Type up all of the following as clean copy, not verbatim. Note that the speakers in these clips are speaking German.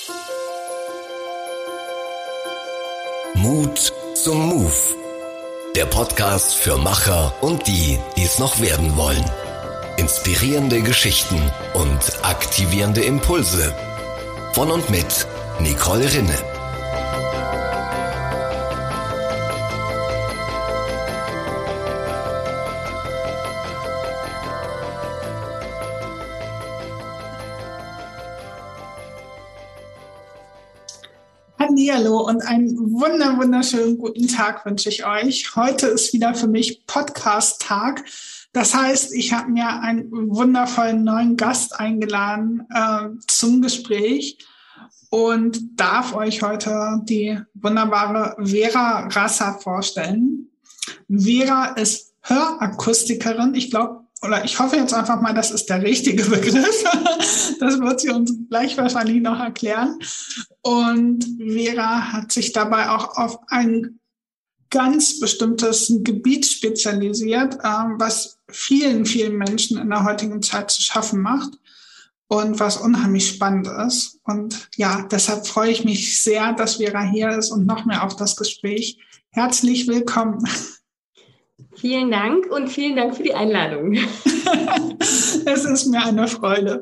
Mut zum Move. Der Podcast für Macher und die es noch werden wollen. Inspirierende Geschichten und aktivierende Impulse. Von und mit Nicole Rinne. Hallihallo und einen wunderschönen guten Tag wünsche ich euch. Heute ist wieder für mich Podcast-Tag. Das heißt, ich habe mir einen wundervollen neuen Gast eingeladen zum Gespräch und darf euch heute die wunderbare Vera Rasser vorstellen. Vera ist Hörakustikerin. Ich hoffe jetzt einfach mal, das ist der richtige Begriff. Das wird sie uns gleich wahrscheinlich noch erklären. Und Vera hat sich dabei auch auf ein ganz bestimmtes Gebiet spezialisiert, was vielen Menschen in der heutigen Zeit zu schaffen macht und was unheimlich spannend ist. Und ja, deshalb freue ich mich sehr, dass Vera hier ist und noch mehr auf das Gespräch. Herzlich willkommen. Vielen Dank und vielen Dank für die Einladung. Es ist mir eine Freude.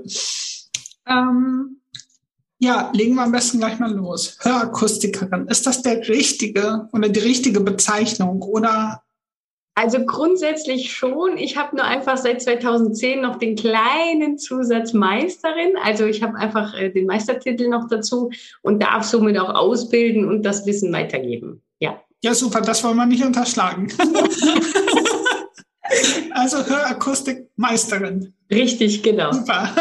Legen wir am besten gleich mal los. Hörakustikerin, ist das der richtige oder die richtige Bezeichnung, oder? Also grundsätzlich schon. Ich habe nur einfach seit 2010 noch den kleinen Zusatz Meisterin. Also ich habe einfach den Meistertitel noch dazu und darf somit auch ausbilden und das Wissen weitergeben. Ja. Ja, super, das wollen wir nicht unterschlagen. Also Hörakustikmeisterin. Richtig, genau. Super.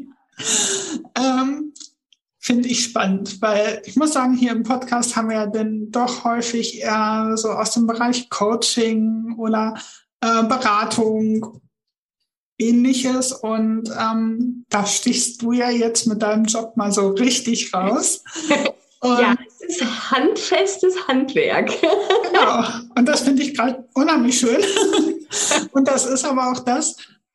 Finde ich spannend, weil ich muss sagen, hier im Podcast haben wir ja dann doch häufig eher so aus dem Bereich Coaching oder Beratung, Ähnliches. Und da stichst du ja jetzt mit deinem Job mal so richtig raus. Und ja, es ist handfestes Handwerk. Genau, und das finde ich gerade unheimlich schön. Und das ist aber auch das,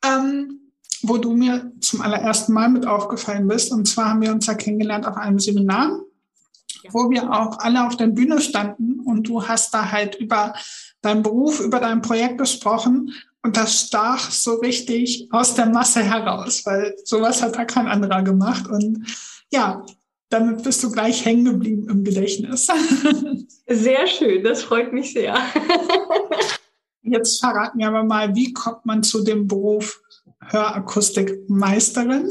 wo du mir zum allerersten Mal mit aufgefallen bist. Und zwar haben wir uns ja kennengelernt auf einem Seminar, wo wir auch alle auf der Bühne standen. Und du hast da halt über deinen Beruf, über dein Projekt gesprochen. Und das stach so richtig aus der Masse heraus, weil sowas hat da kein anderer gemacht. Und ja, damit bist du gleich hängen geblieben im Gedächtnis. Sehr schön, das freut mich sehr. Jetzt verrat mir aber mal, wie kommt man zu dem Beruf Hörakustikmeisterin?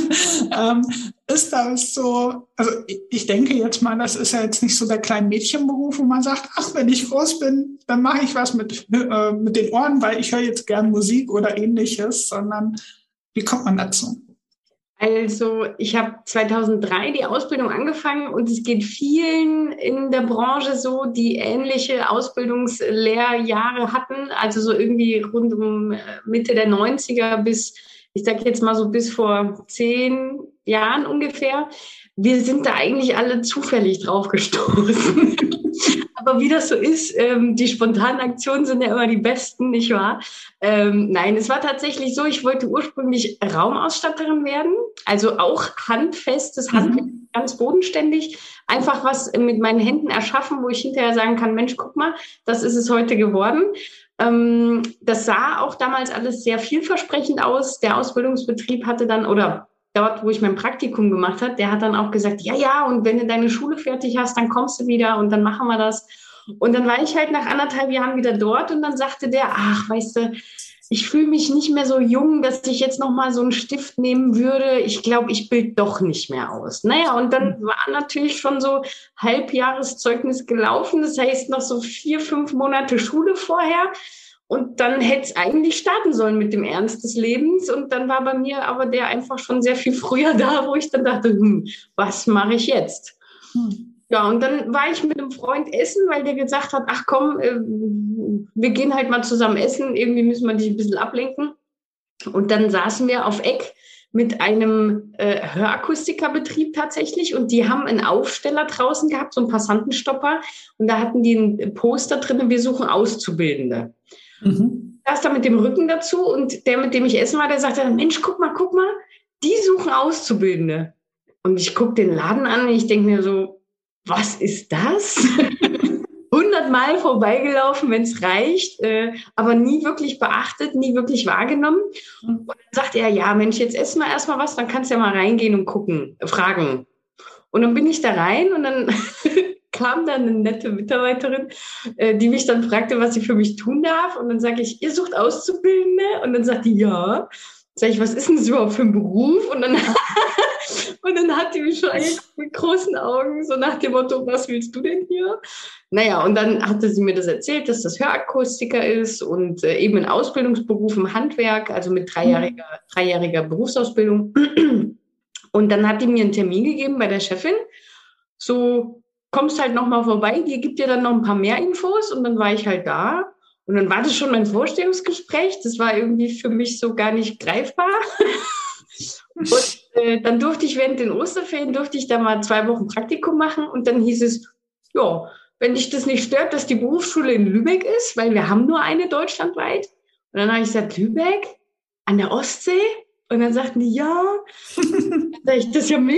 Ist das so, also ich denke jetzt mal, das ist ja jetzt nicht so der kleine Mädchenberuf, wo man sagt, ach, wenn ich groß bin, dann mache ich was mit den Ohren, weil ich höre jetzt gern Musik oder Ähnliches, sondern wie kommt man dazu? Also ich habe 2003 die Ausbildung angefangen und es geht vielen in der Branche so, die ähnliche Ausbildungslehrjahre hatten, also so irgendwie rund um Mitte der 90er bis, ich sage jetzt mal so bis vor 10 Jahren ungefähr. Wir sind da eigentlich alle zufällig drauf gestoßen. Aber wie das so ist, die spontanen Aktionen sind ja immer die besten, nicht wahr? Nein, es war tatsächlich so, ich wollte ursprünglich Raumausstatterin werden, also auch handfestes Handwerk, ganz bodenständig, einfach was mit meinen Händen erschaffen, wo ich hinterher sagen kann, Mensch, guck mal, das ist es heute geworden. Das sah auch damals alles sehr vielversprechend aus. Der Ausbildungsbetrieb hatte dann, oder dort, wo ich mein Praktikum gemacht habe, der hat dann auch gesagt, ja, und wenn du deine Schule fertig hast, dann kommst du wieder und dann machen wir das. Und dann war ich halt nach 1,5 Jahren wieder dort und dann sagte der, ach, weißt du, ich fühle mich nicht mehr so jung, dass ich jetzt nochmal so einen Stift nehmen würde. Ich glaube, ich bilde doch nicht mehr aus. Naja, und dann war natürlich schon so Halbjahreszeugnis gelaufen. Das heißt, noch so 4-5 Monate Schule vorher. Und dann hätte es eigentlich starten sollen mit dem Ernst des Lebens. Und dann war bei mir aber der einfach schon sehr viel früher da, wo ich dann dachte, was mache ich jetzt? Ja, und dann war ich mit einem Freund essen, weil der gesagt hat, ach komm, wir gehen halt mal zusammen essen. Irgendwie müssen wir dich ein bisschen ablenken. Und dann saßen wir auf Eck mit einem Hörakustikerbetrieb tatsächlich. Und die haben einen Aufsteller draußen gehabt, so einen Passantenstopper. Und da hatten die ein Poster drin, wir suchen Auszubildende. Das da mit dem Rücken dazu und der, mit dem ich essen war, der sagte, Mensch, guck mal, die suchen Auszubildende. Und ich gucke den Laden an und ich denke mir so, was ist das? 100-mal vorbeigelaufen, wenn es reicht, aber nie wirklich beachtet, nie wirklich wahrgenommen. Und dann sagt er, ja Mensch, jetzt essen wir erstmal was, dann kannst du ja mal reingehen und gucken, fragen. Und dann bin ich da rein und dann kam dann eine nette Mitarbeiterin, die mich dann fragte, was sie für mich tun darf. Und dann sage ich, ihr sucht Auszubildende? Und dann sagt die, ja. Sag ich, was ist denn das überhaupt für ein Beruf? Und dann hat die mich schon angeguckt mit großen Augen, so nach dem Motto, was willst du denn hier? Naja, und dann hatte sie mir das erzählt, dass das Hörakustiker ist und eben ein Ausbildungsberuf im Handwerk, also mit dreijähriger Berufsausbildung. Und dann hat die mir einen Termin gegeben bei der Chefin, so, kommst halt nochmal vorbei, die gibt dir dann noch ein paar mehr Infos und dann war ich halt da. Und dann war das schon mein Vorstellungsgespräch. Das war irgendwie für mich so gar nicht greifbar. Und dann durfte ich während den Osterferien, da mal 2 Wochen Praktikum machen. Und dann hieß es, ja, wenn dich das nicht stört, dass die Berufsschule in Lübeck ist, weil wir haben nur eine deutschlandweit. Und dann habe ich gesagt, Lübeck? An der Ostsee? Und dann sagten die, ja. Dann sag ich, das ist ja mega.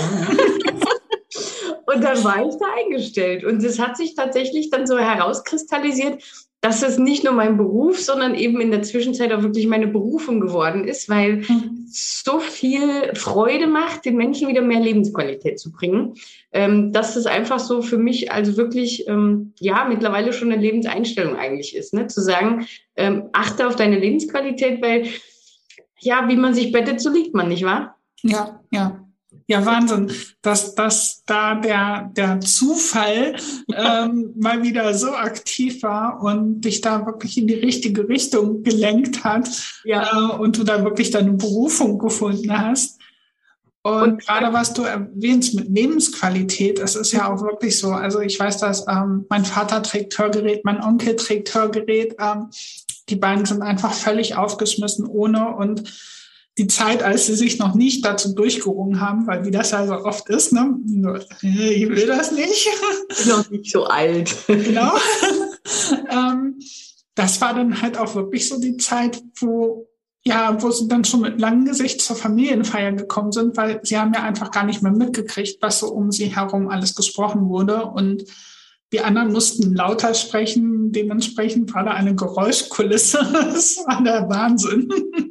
Und dann war ich da eingestellt. Und es hat sich tatsächlich dann so herauskristallisiert, dass es nicht nur mein Beruf, sondern eben in der Zwischenzeit auch wirklich meine Berufung geworden ist, weil es so viel Freude macht, den Menschen wieder mehr Lebensqualität zu bringen, dass das einfach so für mich also wirklich, mittlerweile schon eine Lebenseinstellung eigentlich ist, ne? Zu sagen, achte auf deine Lebensqualität, weil, ja, wie man sich bettet, so liegt man, nicht wahr? Ja, ja. Ja, Wahnsinn, dass da der Zufall mal wieder so aktiv war und dich da wirklich in die richtige Richtung gelenkt hat, und du da wirklich deine Berufung gefunden hast. Und gerade was du erwähnst mit Lebensqualität, das ist ja auch wirklich so. Also ich weiß, dass mein Vater trägt Hörgerät, mein Onkel trägt Hörgerät. Die beiden sind einfach völlig aufgeschmissen ohne, und die Zeit, als sie sich noch nicht dazu durchgerungen haben, weil wie das ja so oft ist, ne? Ich will das nicht. Ich bin noch nicht so alt. Genau. Das war dann halt auch wirklich so die Zeit, wo sie dann schon mit langem Gesicht zur Familienfeier gekommen sind, weil sie haben ja einfach gar nicht mehr mitgekriegt, was so um sie herum alles gesprochen wurde. Und die anderen mussten lauter sprechen. Dementsprechend war da eine Geräuschkulisse. Das war der Wahnsinn.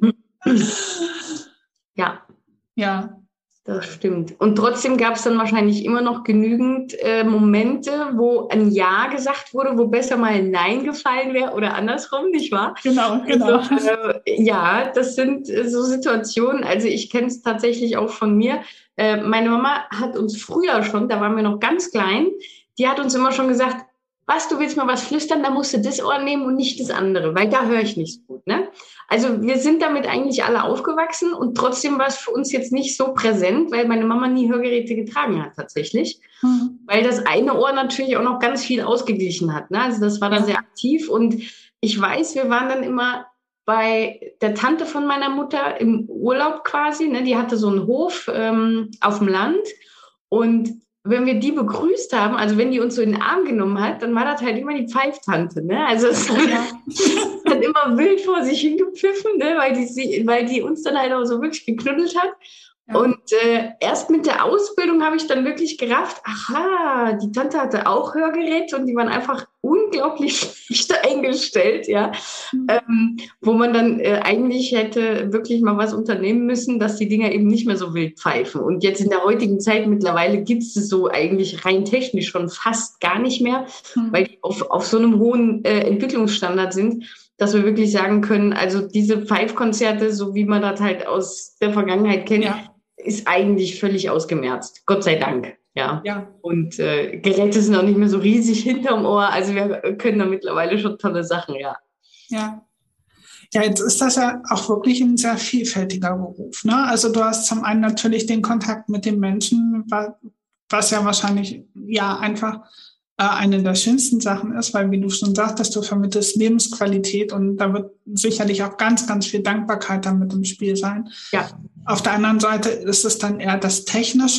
Ja, das stimmt. Und trotzdem gab es dann wahrscheinlich immer noch genügend Momente, wo ein Ja gesagt wurde, wo besser mal ein Nein gefallen wäre oder andersrum, nicht wahr? Genau. Also, das sind so Situationen, also ich kenne es tatsächlich auch von mir. Meine Mama hat uns früher schon, da waren wir noch ganz klein, die hat uns immer schon gesagt, was, du willst mal was flüstern, da musst du das Ohr nehmen und nicht das andere, weil da höre ich nicht so gut, ne? Also wir sind damit eigentlich alle aufgewachsen und trotzdem war es für uns jetzt nicht so präsent, weil meine Mama nie Hörgeräte getragen hat tatsächlich, weil das eine Ohr natürlich auch noch ganz viel ausgeglichen hat, ne? Also das war dann sehr aktiv und ich weiß, wir waren dann immer bei der Tante von meiner Mutter im Urlaub quasi, ne? Die hatte so einen Hof auf dem Land und wenn wir die begrüßt haben, also wenn die uns so in den Arm genommen hat, dann war das halt immer die Pfeiftante, ne? Also es hat immer wild vor sich hingepfiffen, ne? Weil die uns dann halt auch so wirklich geknuddelt hat. Ja. Und erst mit der Ausbildung habe ich dann wirklich gerafft, aha, die Tante hatte auch Hörgeräte und die waren einfach unglaublich schlecht eingestellt, ja. Wo man dann eigentlich hätte wirklich mal was unternehmen müssen, dass die Dinger eben nicht mehr so wild pfeifen. Und jetzt in der heutigen Zeit mittlerweile gibt es so eigentlich rein technisch schon fast gar nicht mehr, weil die auf so einem hohen Entwicklungsstandard sind, dass wir wirklich sagen können, also diese Pfeifkonzerte, so wie man das halt aus der Vergangenheit kennt, ist eigentlich völlig ausgemerzt. Gott sei Dank. Ja. Und Geräte sind auch nicht mehr so riesig hinterm Ohr. Also wir können da mittlerweile schon tolle Sachen, ja. Ja, jetzt ist das ja auch wirklich ein sehr vielfältiger Beruf, ne? Also du hast zum einen natürlich den Kontakt mit den Menschen, was ja wahrscheinlich einfach eine der schönsten Sachen ist, weil, wie du schon sagtest, du vermittelst Lebensqualität und da wird sicherlich auch ganz, ganz viel Dankbarkeit damit im Spiel sein. Ja. Auf der anderen Seite ist es dann eher das Technische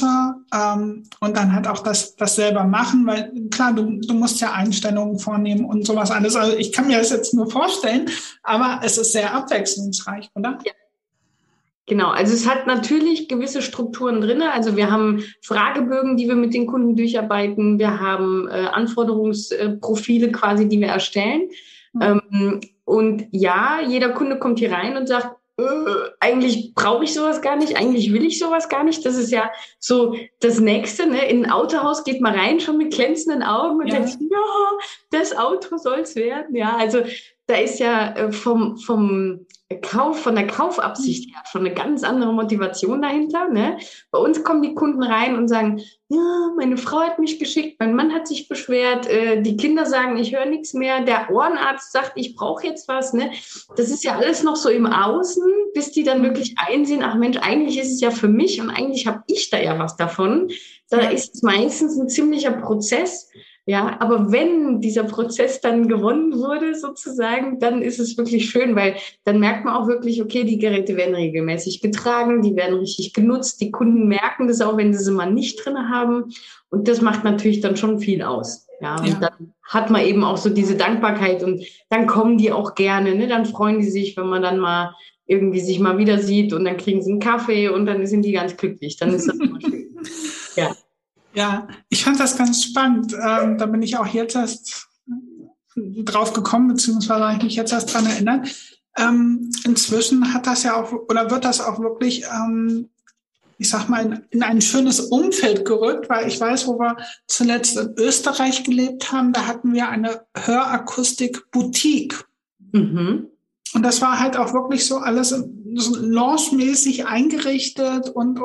und dann halt auch das selber machen, weil klar, du musst ja Einstellungen vornehmen und sowas alles. Also ich kann mir das jetzt nur vorstellen, aber es ist sehr abwechslungsreich, oder? Ja. Genau, also es hat natürlich gewisse Strukturen drin. Also wir haben Fragebögen, die wir mit den Kunden durcharbeiten. Wir haben Anforderungsprofile quasi, die wir erstellen. Und ja, jeder Kunde kommt hier rein und sagt, eigentlich brauche ich sowas gar nicht, eigentlich will ich sowas gar nicht. Das ist ja so das Nächste, ne? In ein Autohaus geht man rein, schon mit glänzenden Augen und denkt, ja, das Auto soll's werden. Ja, also da ist ja von der Kaufabsicht her schon eine ganz andere Motivation dahinter. Ne? Bei uns kommen die Kunden rein und sagen, ja, meine Frau hat mich geschickt, mein Mann hat sich beschwert, die Kinder sagen, ich höre nichts mehr, der Ohrenarzt sagt, ich brauche jetzt was. Ne? Das ist ja alles noch so im Außen, bis die dann wirklich einsehen, ach Mensch, eigentlich ist es ja für mich und eigentlich habe ich da ja was davon. Da ist es meistens ein ziemlicher Prozess. Ja, aber wenn dieser Prozess dann gewonnen wurde, sozusagen, dann ist es wirklich schön, weil dann merkt man auch wirklich, okay, die Geräte werden regelmäßig getragen, die werden richtig genutzt, die Kunden merken das auch, wenn sie mal nicht drin haben. Und das macht natürlich dann schon viel aus. Ja, und dann hat man eben auch so diese Dankbarkeit und dann kommen die auch gerne, ne? Dann freuen die sich, wenn man dann mal irgendwie sich mal wieder sieht und dann kriegen sie einen Kaffee und dann sind die ganz glücklich. Dann ist das immer schön. Ja. Ja, ich fand das ganz spannend. Da bin ich auch jetzt erst drauf gekommen, beziehungsweise habe ich mich jetzt erst dran erinnert. Inzwischen hat das ja auch, oder wird das auch wirklich, ich sag mal, in ein schönes Umfeld gerückt, weil ich weiß, wo wir zuletzt in Österreich gelebt haben, da hatten wir eine Hörakustik-Boutique. Mhm. Und das war halt auch wirklich so alles so lounge-mäßig eingerichtet und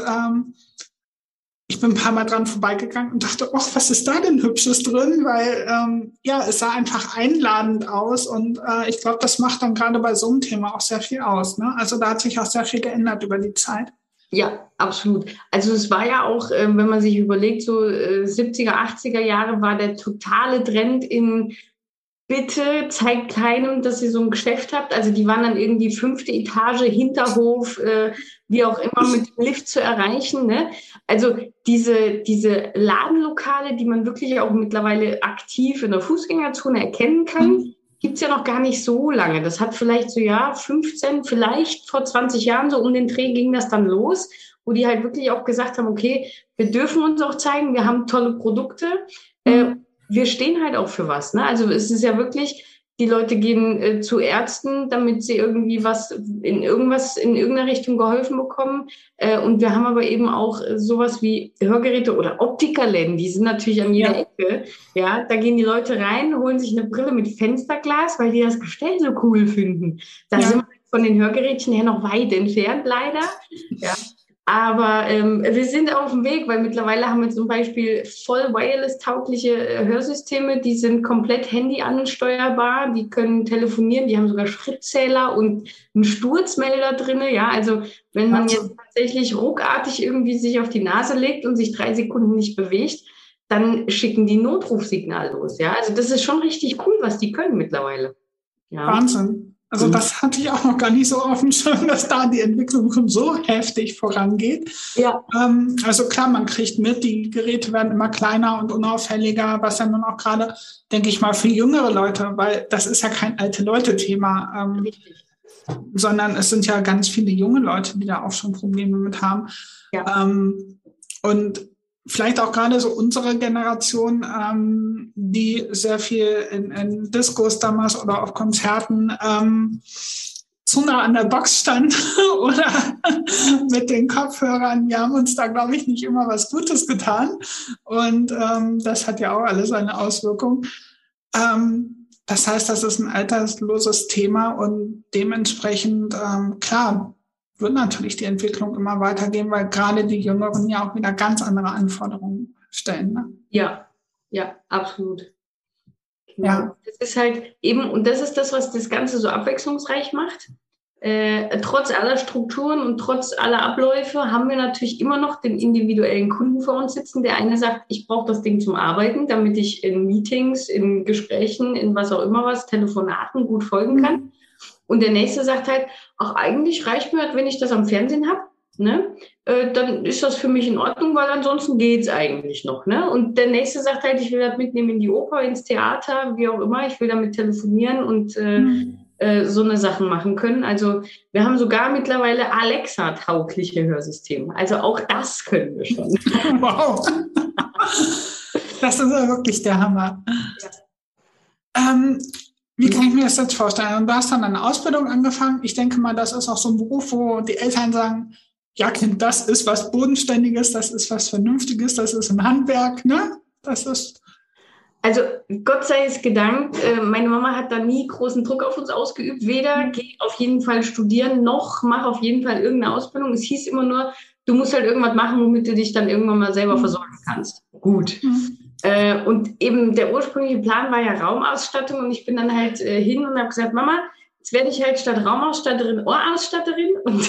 ich bin ein paar Mal dran vorbeigegangen und dachte, oh, was ist da denn Hübsches drin? Weil es sah einfach einladend aus und ich glaube, das macht dann gerade bei so einem Thema auch sehr viel aus. Ne? Also da hat sich auch sehr viel geändert über die Zeit. Ja, absolut. Also es war ja auch, wenn man sich überlegt, so 70er, 80er Jahre war der totale Trend in bitte zeigt keinem, dass ihr so ein Geschäft habt. Also die waren dann irgendwie 5. Etage, Hinterhof, wie auch immer, mit dem Lift zu erreichen. Ne? Also diese Ladenlokale, die man wirklich auch mittlerweile aktiv in der Fußgängerzone erkennen kann, gibt's ja noch gar nicht so lange. Das hat vielleicht so 15, vielleicht vor 20 Jahren, so um den Dreh ging das dann los, wo die halt wirklich auch gesagt haben, okay, wir dürfen uns auch zeigen, wir haben tolle Produkte, wir stehen halt auch für was. Ne? Also es ist ja wirklich, die Leute gehen zu Ärzten, damit sie irgendwie in irgendeiner Richtung geholfen bekommen. Und wir haben aber eben auch sowas wie Hörgeräte oder Optikerläden, die sind natürlich an jeder Ecke. Ja, da gehen die Leute rein, holen sich eine Brille mit Fensterglas, weil die das Gestell so cool finden. Da sind wir von den Hörgerätchen her noch weit entfernt, leider. Ja. Aber wir sind auf dem Weg, weil mittlerweile haben wir zum Beispiel voll wireless-taugliche Hörsysteme, die sind komplett Handy ansteuerbar, die können telefonieren, die haben sogar Schrittzähler und einen Sturzmelder drin. Ja, also wenn man jetzt tatsächlich ruckartig irgendwie sich auf die Nase legt und sich 3 Sekunden nicht bewegt, dann schicken die Notrufsignal los. Ja, also das ist schon richtig cool, was die können mittlerweile. Ja. Wahnsinn. Also das hatte ich auch noch gar nicht so auf dem Schirm, dass da die Entwicklung schon so heftig vorangeht. Ja. Also klar, man kriegt mit, die Geräte werden immer kleiner und unauffälliger, was ja nun auch gerade, denke ich mal, für jüngere Leute, weil das ist ja kein alte-Leute-Thema, sondern es sind ja ganz viele junge Leute, die da auch schon Probleme mit haben. Ja. Und vielleicht auch gerade so unsere Generation, die sehr viel in Discos damals oder auf Konzerten zu nah an der Box stand oder mit den Kopfhörern. Wir haben uns da, glaube ich, nicht immer was Gutes getan. Und das hat ja auch alles eine Auswirkung. Das heißt, das ist ein altersloses Thema und dementsprechend, klar, wird natürlich die Entwicklung immer weitergehen, weil gerade die Jüngeren ja auch wieder ganz andere Anforderungen stellen. Ne? Ja, absolut. Genau. Ja. Das ist halt eben, und das ist das, was das Ganze so abwechslungsreich macht. Trotz aller Strukturen und trotz aller Abläufe haben wir natürlich immer noch den individuellen Kunden vor uns sitzen. Der eine sagt, ich brauche das Ding zum Arbeiten, damit ich in Meetings, in Gesprächen, in was auch immer was, Telefonaten gut folgen kann. Und der nächste sagt halt, ach, eigentlich reicht mir halt, wenn ich das am Fernsehen habe, ne? Dann ist das für mich in Ordnung, weil ansonsten geht's eigentlich noch. Ne? Und der nächste sagt halt, ich will das mitnehmen in die Oper, ins Theater, wie auch immer, ich will damit telefonieren und so eine Sachen machen können. Also wir haben sogar mittlerweile Alexa-taugliche Hörsysteme. Also auch das können wir schon. Wow. Das ist ja wirklich der Hammer. Wie kann ich mir das jetzt vorstellen? Du hast dann eine Ausbildung angefangen. Ich denke mal, das ist auch so ein Beruf, wo die Eltern sagen, ja Kind, das ist was Bodenständiges, das ist was Vernünftiges, das ist ein Handwerk, ne? Das ist... Also Gott sei es gedankt, meine Mama hat da nie großen Druck auf uns ausgeübt. Weder geh auf jeden Fall studieren, noch mach auf jeden Fall irgendeine Ausbildung. Es hieß immer nur, du musst halt irgendwas machen, womit du dich dann irgendwann mal selber versorgen kannst. Gut. Und eben der ursprüngliche Plan war ja Raumausstattung und ich bin dann halt hin und habe gesagt, Mama, jetzt werde ich halt statt Raumausstatterin Ohrausstatterin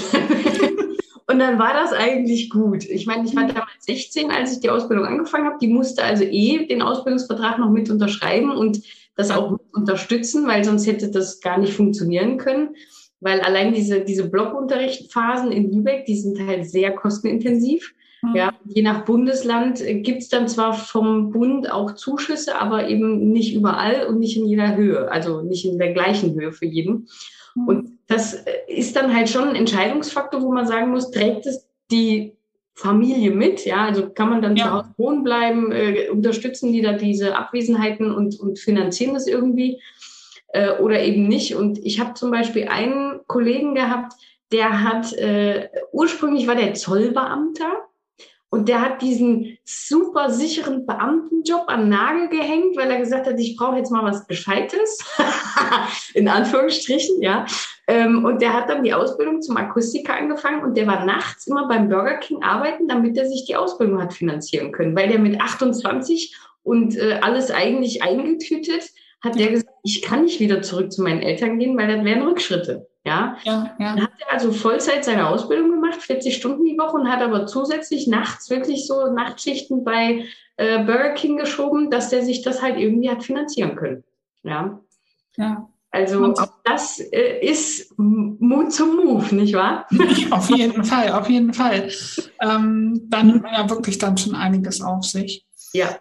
und dann war das eigentlich gut. Ich meine, ich war damals 16, als ich die Ausbildung angefangen habe. Die musste also den Ausbildungsvertrag noch mit unterschreiben und das auch mit unterstützen, weil sonst hätte das gar nicht funktionieren können. Weil allein diese Blockunterrichtphasen in Lübeck, die sind halt sehr kostenintensiv. Ja, je nach Bundesland gibt es dann zwar vom Bund auch Zuschüsse, aber eben nicht überall und nicht in jeder Höhe, also nicht in der gleichen Höhe für jeden. Und das ist dann halt schon ein Entscheidungsfaktor, wo man sagen muss, trägt es die Familie mit? Ja, also kann man dann zu Hause wohnen bleiben, unterstützen die da diese Abwesenheiten und finanzieren das irgendwie oder eben nicht? Und ich habe zum Beispiel einen Kollegen gehabt, der hat, ursprünglich war der Zollbeamter. Und der hat diesen super sicheren Beamtenjob an den Nagel gehängt, weil er gesagt hat, ich brauche jetzt mal was Gescheites, in Anführungsstrichen, ja. Und der hat dann die Ausbildung zum Akustiker angefangen und der war nachts immer beim Burger King arbeiten, damit er sich die Ausbildung hat finanzieren können. Weil der mit 28 und alles eigentlich eingetütet, hat der gesagt, ich kann nicht wieder zurück zu meinen Eltern gehen, weil das wären Rückschritte. Ja. Dann hat er also Vollzeit seine Ausbildung gemacht, 40 Stunden die Woche und hat aber zusätzlich nachts wirklich so Nachtschichten bei Burger King geschoben, dass der sich das halt irgendwie hat finanzieren können. Ja. Also auch das ist Mut zum Move, nicht wahr? Auf jeden Fall, auf jeden Fall. Dann nimmt man ja wirklich dann schon einiges auf sich. Ja.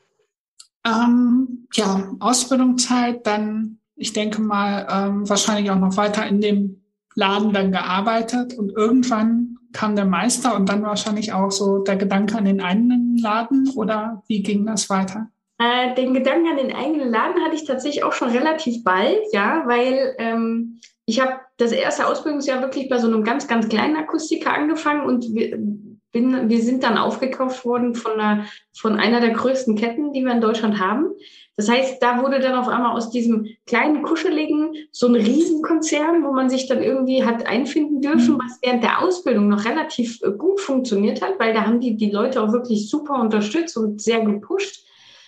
Ausbildungszeit, dann, ich denke mal, wahrscheinlich auch noch weiter in dem Laden dann gearbeitet und irgendwann kam der Meister und dann wahrscheinlich auch so der Gedanke an den eigenen Laden oder wie ging das weiter? Den Gedanken an den eigenen Laden hatte ich tatsächlich auch schon relativ bald, ja, weil ich habe das erste Ausbildungsjahr wirklich bei so einem ganz, ganz kleinen Akustiker angefangen und wir sind dann aufgekauft worden von einer der größten Ketten, die wir in Deutschland haben. Das heißt, da wurde dann auf einmal aus diesem kleinen, kuscheligen so ein Riesenkonzern, wo man sich dann irgendwie hat einfinden dürfen, was während der Ausbildung noch relativ gut funktioniert hat, weil da haben die Leute auch wirklich super unterstützt und sehr gepusht.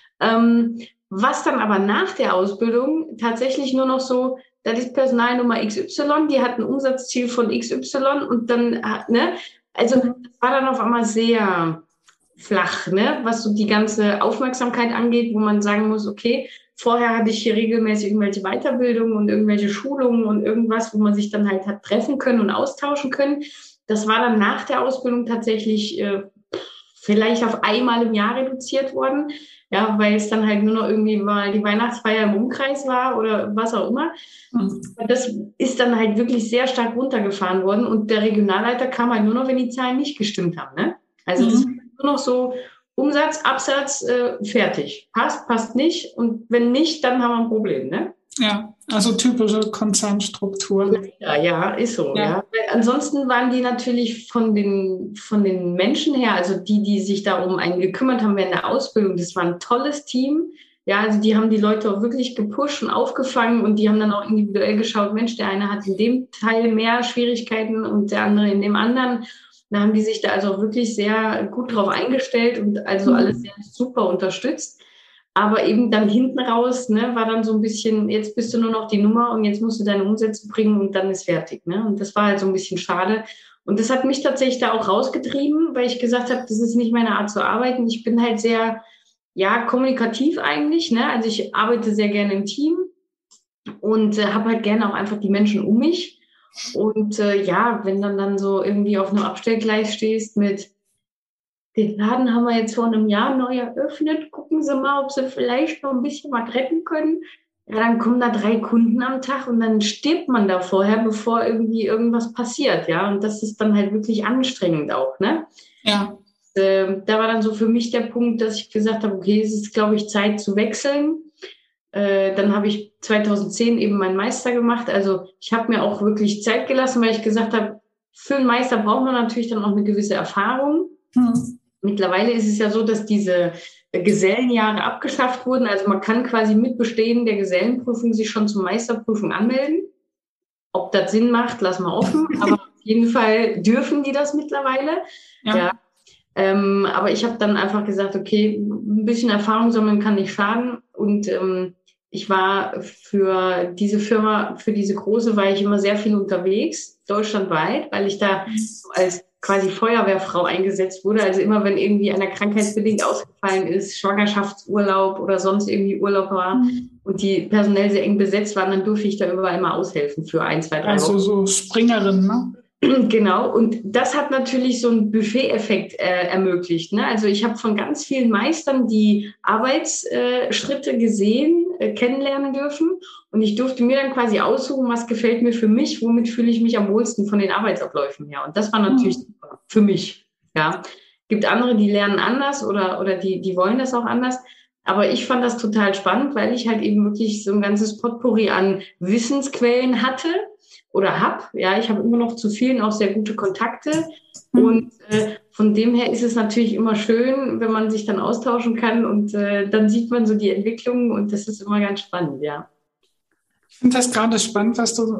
Was dann aber nach der Ausbildung tatsächlich nur noch so, das ist Personalnummer XY, die hat ein Umsatzziel von XY und dann, ne, also das war dann auf einmal sehr flach, ne, was so die ganze Aufmerksamkeit angeht, wo man sagen muss, okay, vorher hatte ich hier regelmäßig irgendwelche Weiterbildungen und irgendwelche Schulungen und irgendwas, wo man sich dann halt hat treffen können und austauschen können. Das war dann nach der Ausbildung tatsächlich vielleicht auf einmal im Jahr reduziert worden, ja, weil es dann halt nur noch irgendwie mal die Weihnachtsfeier im Umkreis war oder was auch immer. Das ist dann halt wirklich sehr stark runtergefahren worden und der Regionalleiter kam halt nur noch, wenn die Zahlen nicht gestimmt haben, ne? Also das ist nur noch so Umsatz, Absatz, fertig. Passt nicht und wenn nicht, dann haben wir ein Problem, ne? Ja, also typische Konzernstruktur. Ja, ist so. Ja. Ansonsten waren die natürlich von den Menschen her, also die sich da um einen gekümmert haben während der Ausbildung, das war ein tolles Team. Ja, also die haben die Leute auch wirklich gepusht und aufgefangen und die haben dann auch individuell geschaut, Mensch, der eine hat in dem Teil mehr Schwierigkeiten und der andere in dem anderen. Da haben die sich da also auch wirklich sehr gut drauf eingestellt und also alles sehr super unterstützt. Aber eben dann hinten raus, ne, war dann so ein bisschen, jetzt bist du nur noch die Nummer und jetzt musst du deine Umsätze bringen und dann ist fertig. Ne? Und das war halt so ein bisschen schade. Und das hat mich tatsächlich da auch rausgetrieben, weil ich gesagt habe, das ist nicht meine Art zu arbeiten. Ich bin halt sehr, ja, kommunikativ eigentlich. Ne? Also ich arbeite sehr gerne im Team und habe halt gerne auch einfach die Menschen um mich. Und wenn dann so irgendwie auf einem Abstellgleis stehst mit den Laden haben wir jetzt vor einem Jahr neu eröffnet. Gucken Sie mal, ob Sie vielleicht noch ein bisschen was retten können. ja, dann kommen da 3 Kunden am Tag und dann stirbt man da vorher, bevor irgendwie irgendwas passiert, ja. Und das ist dann halt wirklich anstrengend auch, ne? Ja. Da war dann so für mich der Punkt, dass ich gesagt habe, okay, es ist, glaube ich, Zeit zu wechseln. Dann habe ich 2010 eben meinen Meister gemacht. Also ich habe mir auch wirklich Zeit gelassen, weil ich gesagt habe, für einen Meister braucht man natürlich dann auch eine gewisse Erfahrung. Mittlerweile ist es ja so, dass diese Gesellenjahre abgeschafft wurden. Also man kann quasi mit Bestehen der Gesellenprüfung sich schon zur Meisterprüfung anmelden. Ob das Sinn macht, lassen wir offen. Aber auf jeden Fall dürfen die das mittlerweile. Ja. Aber ich habe dann einfach gesagt, okay, ein bisschen Erfahrung sammeln kann nicht schaden. Und ich war für diese Firma, für diese große, war ich immer sehr viel unterwegs, deutschlandweit, weil ich da als quasi Feuerwehrfrau eingesetzt wurde. Also immer, wenn irgendwie einer krankheitsbedingt ausgefallen ist, Schwangerschaftsurlaub oder sonst irgendwie Urlaub war und die personell sehr eng besetzt waren, dann durfte ich da überall mal aushelfen für 1, 2, 3 Wochen. Also so Springerin, ne? Genau, und das hat natürlich so einen Buffet-Effekt ermöglicht. Ne? Also ich habe von ganz vielen Meistern die Arbeitsschritte gesehen, kennenlernen dürfen und ich durfte mir dann quasi aussuchen, was gefällt mir für mich, womit fühle ich mich am wohlsten von den Arbeitsabläufen her. Und das war natürlich super für mich. Ja, gibt andere, die lernen anders oder die wollen das auch anders. Aber ich fand das total spannend, weil ich halt eben wirklich so ein ganzes Potpourri an Wissensquellen hatte oder habe. Ja, ich habe immer noch zu vielen auch sehr gute Kontakte. Und von dem her ist es natürlich immer schön, wenn man sich dann austauschen kann und dann sieht man so die Entwicklungen und das ist immer ganz spannend, ja. Ich finde das gerade spannend,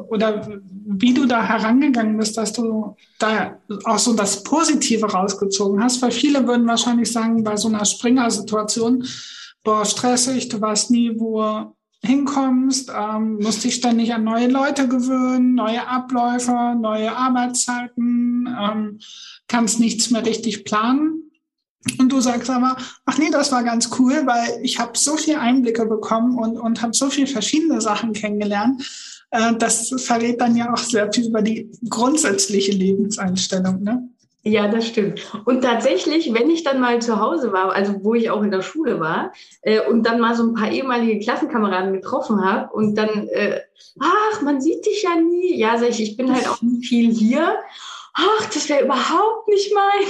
wie du da herangegangen bist, dass du da auch so das Positive rausgezogen hast, weil viele würden wahrscheinlich sagen, bei so einer Springer-Situation, boah, stressig, du weißt nie, wo du hinkommst, musst dich ständig an neue Leute gewöhnen, neue Abläufe, neue Arbeitszeiten, kannst nichts mehr richtig planen. Und du sagst aber, ach nee, das war ganz cool, weil ich habe so viele Einblicke bekommen und habe so viele verschiedene Sachen kennengelernt. Das verrät dann ja auch sehr viel über die grundsätzliche Lebenseinstellung, ne? Ja, das stimmt. Und tatsächlich, wenn ich dann mal zu Hause war, also wo ich auch in der Schule war, und dann mal so ein paar ehemalige Klassenkameraden getroffen habe und dann, ach, man sieht dich ja nie. Ja, sag ich bin halt auch nie viel hier. Ach, das wäre überhaupt nicht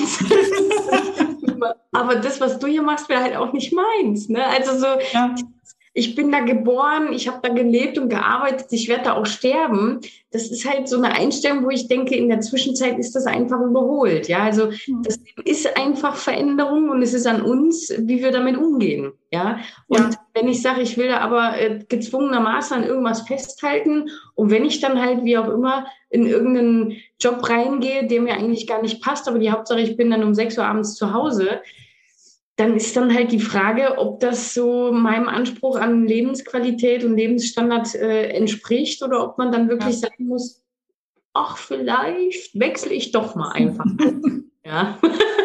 meins. Aber das, was du hier machst, wäre halt auch nicht meins. Ne? Also so, ja. Ich bin da geboren, ich habe da gelebt und gearbeitet, ich werde da auch sterben. Das ist halt so eine Einstellung, wo ich denke, in der Zwischenzeit ist das einfach überholt. Ja, also das ist einfach Veränderung und es ist an uns, wie wir damit umgehen. Ja, und wenn ich sage, ich will da aber gezwungenermaßen an irgendwas festhalten und wenn ich dann halt, wie auch immer, in irgendeinen Job reingehe, der mir eigentlich gar nicht passt, aber die Hauptsache, ich bin dann um 6 Uhr abends zu Hause, dann ist dann halt die Frage, ob das so meinem Anspruch an Lebensqualität und Lebensstandard entspricht oder ob man dann wirklich sagen muss, ach, vielleicht wechsle ich doch mal einfach. Ja.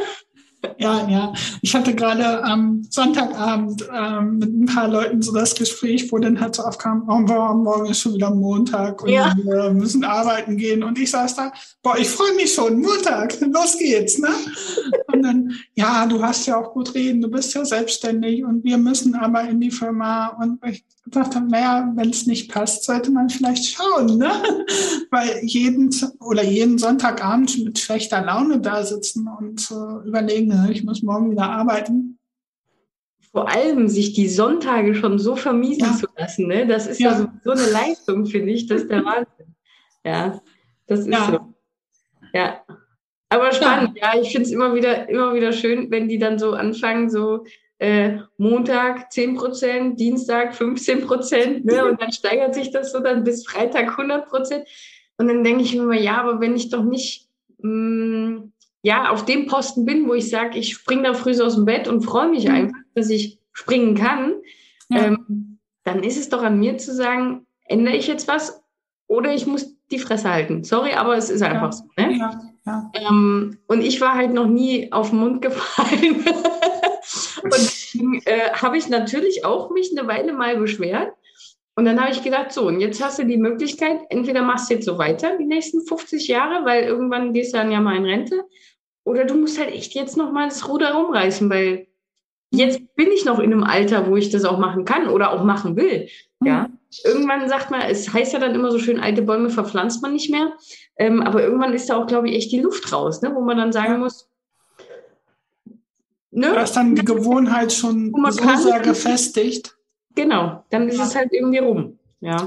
Ja. Ich hatte gerade am Sonntagabend mit ein paar Leuten so das Gespräch, wo dann halt so aufkam, oh, morgen ist schon wieder Montag und wir müssen arbeiten gehen. Und ich saß da, boah, ich freue mich schon, Montag, los geht's, ne? Und dann, ja, du hast ja auch gut reden, du bist ja selbstständig und wir müssen aber in die Firma. Und ich dachte, naja, wenn es nicht passt, sollte man vielleicht schauen, ne? Weil jeden Sonntagabend mit schlechter Laune da sitzen und überlegen, ich muss morgen wieder arbeiten. Vor allem sich die Sonntage schon so vermiesen zu lassen, ne? Das ist ja so eine Leistung, finde ich, das ist der Wahnsinn. Ja, das ist so. Ja. Aber spannend, ich finde es immer wieder schön, wenn die dann so anfangen, so Montag 10%, Dienstag 15%, ne? Und dann steigert sich das so dann bis Freitag 100%. Und dann denke ich mir immer, aber wenn ich doch nicht auf dem Posten bin, wo ich sage, ich springe da früh so aus dem Bett und freue mich einfach, dass ich springen kann, dann ist es doch an mir zu sagen, ändere ich jetzt was oder ich muss die Fresse halten. Sorry, aber es ist einfach so. Ne? Ja. Und ich war halt noch nie auf den Mund gefallen. Und deswegen habe ich natürlich auch mich eine Weile mal beschwert. Und dann habe ich gedacht, so, und jetzt hast du die Möglichkeit, entweder machst du jetzt so weiter die nächsten 50 Jahre, weil irgendwann gehst du dann ja mal in Rente, oder du musst halt echt jetzt noch mal das Ruder rumreißen, weil jetzt bin ich noch in einem Alter, wo ich das auch machen kann oder auch machen will. Ja. irgendwann sagt man, es heißt ja dann immer so schön, alte Bäume verpflanzt man nicht mehr. Aber irgendwann ist da auch, glaube ich, echt die Luft raus, ne? Wo man dann sagen muss, ne? Da ist dann die Gewohnheit schon so sehr gefestigt. Genau, dann ist es halt irgendwie rum.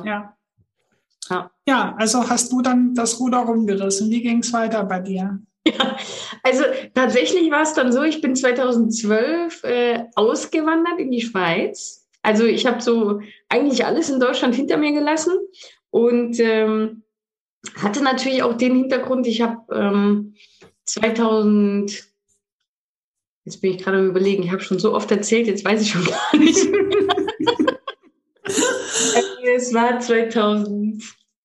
Ja, also hast du dann das Ruder rumgerissen. Wie ging es weiter bei dir? Ja, also tatsächlich war es dann so, ich bin 2012 ausgewandert in die Schweiz. Also ich habe so eigentlich alles in Deutschland hinter mir gelassen und hatte natürlich auch den Hintergrund, ich habe 2000, jetzt bin ich gerade am Überlegen, ich habe schon so oft erzählt, jetzt weiß ich schon gar nicht. Es war 2000,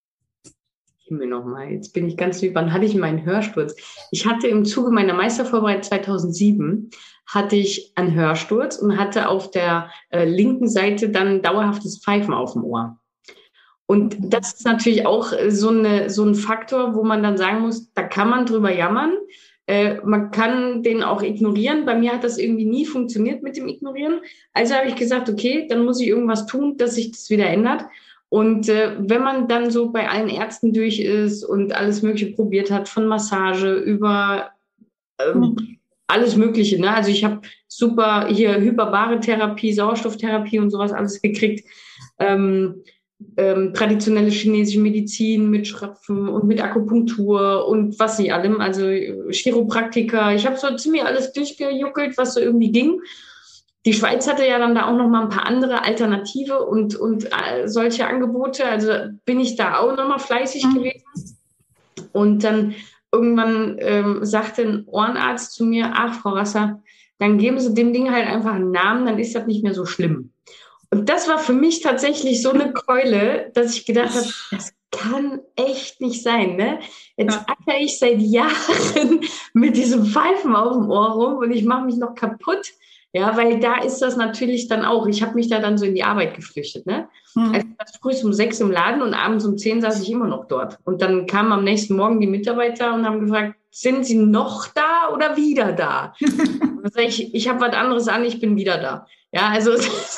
jetzt bin ich ganz lieb, wann hatte ich meinen Hörsturz? Ich hatte im Zuge meiner Meistervorbereitung 2007 hatte ich einen Hörsturz und hatte auf der linken Seite dann dauerhaftes Pfeifen auf dem Ohr. Und das ist natürlich auch so ein Faktor, wo man dann sagen muss, da kann man drüber jammern. Man kann den auch ignorieren. Bei mir hat das irgendwie nie funktioniert mit dem Ignorieren. Also habe ich gesagt, okay, dann muss ich irgendwas tun, dass sich das wieder ändert. Und wenn man dann so bei allen Ärzten durch ist und alles Mögliche probiert hat, von Massage über alles Mögliche, ne? Also ich habe super hier hyperbare Therapie, Sauerstofftherapie und sowas alles gekriegt. Traditionelle chinesische Medizin mit Schröpfen und mit Akupunktur und was nicht allem, also Chiropraktiker. Ich habe so ziemlich alles durchgejuckelt, was so irgendwie ging. Die Schweiz hatte ja dann da auch noch mal ein paar andere Alternative und solche Angebote. Also bin ich da auch noch mal fleißig gewesen. Und dann irgendwann sagte ein Ohrenarzt zu mir, ach, Frau Rasser, dann geben Sie dem Ding halt einfach einen Namen, dann ist das nicht mehr so schlimm. Und das war für mich tatsächlich so eine Keule, dass ich gedacht habe, das kann echt nicht sein, ne? Jetzt acker ich seit Jahren mit diesem Pfeifen auf dem Ohr rum und ich mache mich noch kaputt. Ja, weil da ist das natürlich dann auch, ich habe mich da dann so in die Arbeit geflüchtet, ne? Also früh um 6 im Laden und abends um 10 saß ich immer noch dort. Und dann kamen am nächsten Morgen die Mitarbeiter und haben gefragt, sind Sie noch da oder wieder da? Und sag ich habe was anderes an, ich bin wieder da. Ja, also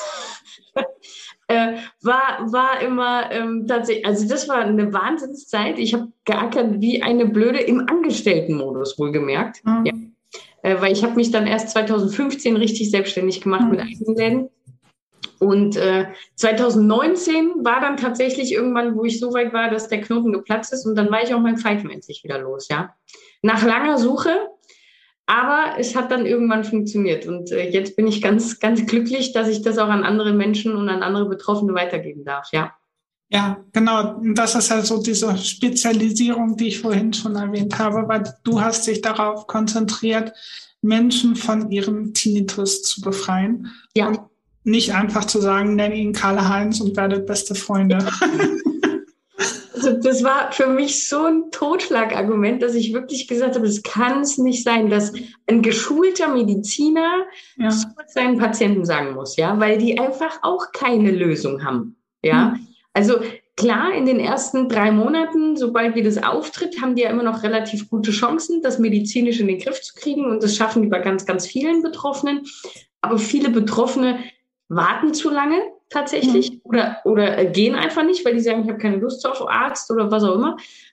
war immer tatsächlich, also das war eine Wahnsinnszeit. Ich habe geackert wie eine Blöde im Angestelltenmodus, wohlgemerkt. Ja. Weil ich habe mich dann erst 2015 richtig selbstständig gemacht mit eigenen Läden. Und 2019 war dann tatsächlich irgendwann, wo ich so weit war, dass der Knoten geplatzt ist und dann war ich auch mein Pfeifen endlich wieder los, ja. Nach langer Suche, aber es hat dann irgendwann funktioniert und jetzt bin ich ganz, ganz glücklich, dass ich das auch an andere Menschen und an andere Betroffene weitergeben darf, ja. Ja, genau. Das ist halt so diese Spezialisierung, die ich vorhin schon erwähnt habe, weil du hast dich darauf konzentriert, Menschen von ihrem Tinnitus zu befreien. Ja. Und nicht einfach zu sagen, nenn ihn Karl-Heinz und werdet beste Freunde. Also das war für mich so ein Totschlagargument, dass ich wirklich gesagt habe, es kann es nicht sein, dass ein geschulter Mediziner so seinen Patienten sagen muss, ja, weil die einfach auch keine Lösung haben, ja. Also klar, in den ersten 3 Monaten, sobald wie das auftritt, haben die ja immer noch relativ gute Chancen, das medizinisch in den Griff zu kriegen und das schaffen die bei ganz, ganz vielen Betroffenen. Aber viele Betroffene warten zu lange tatsächlich oder gehen einfach nicht, weil die sagen, ich habe keine Lust auf Arzt oder was auch immer.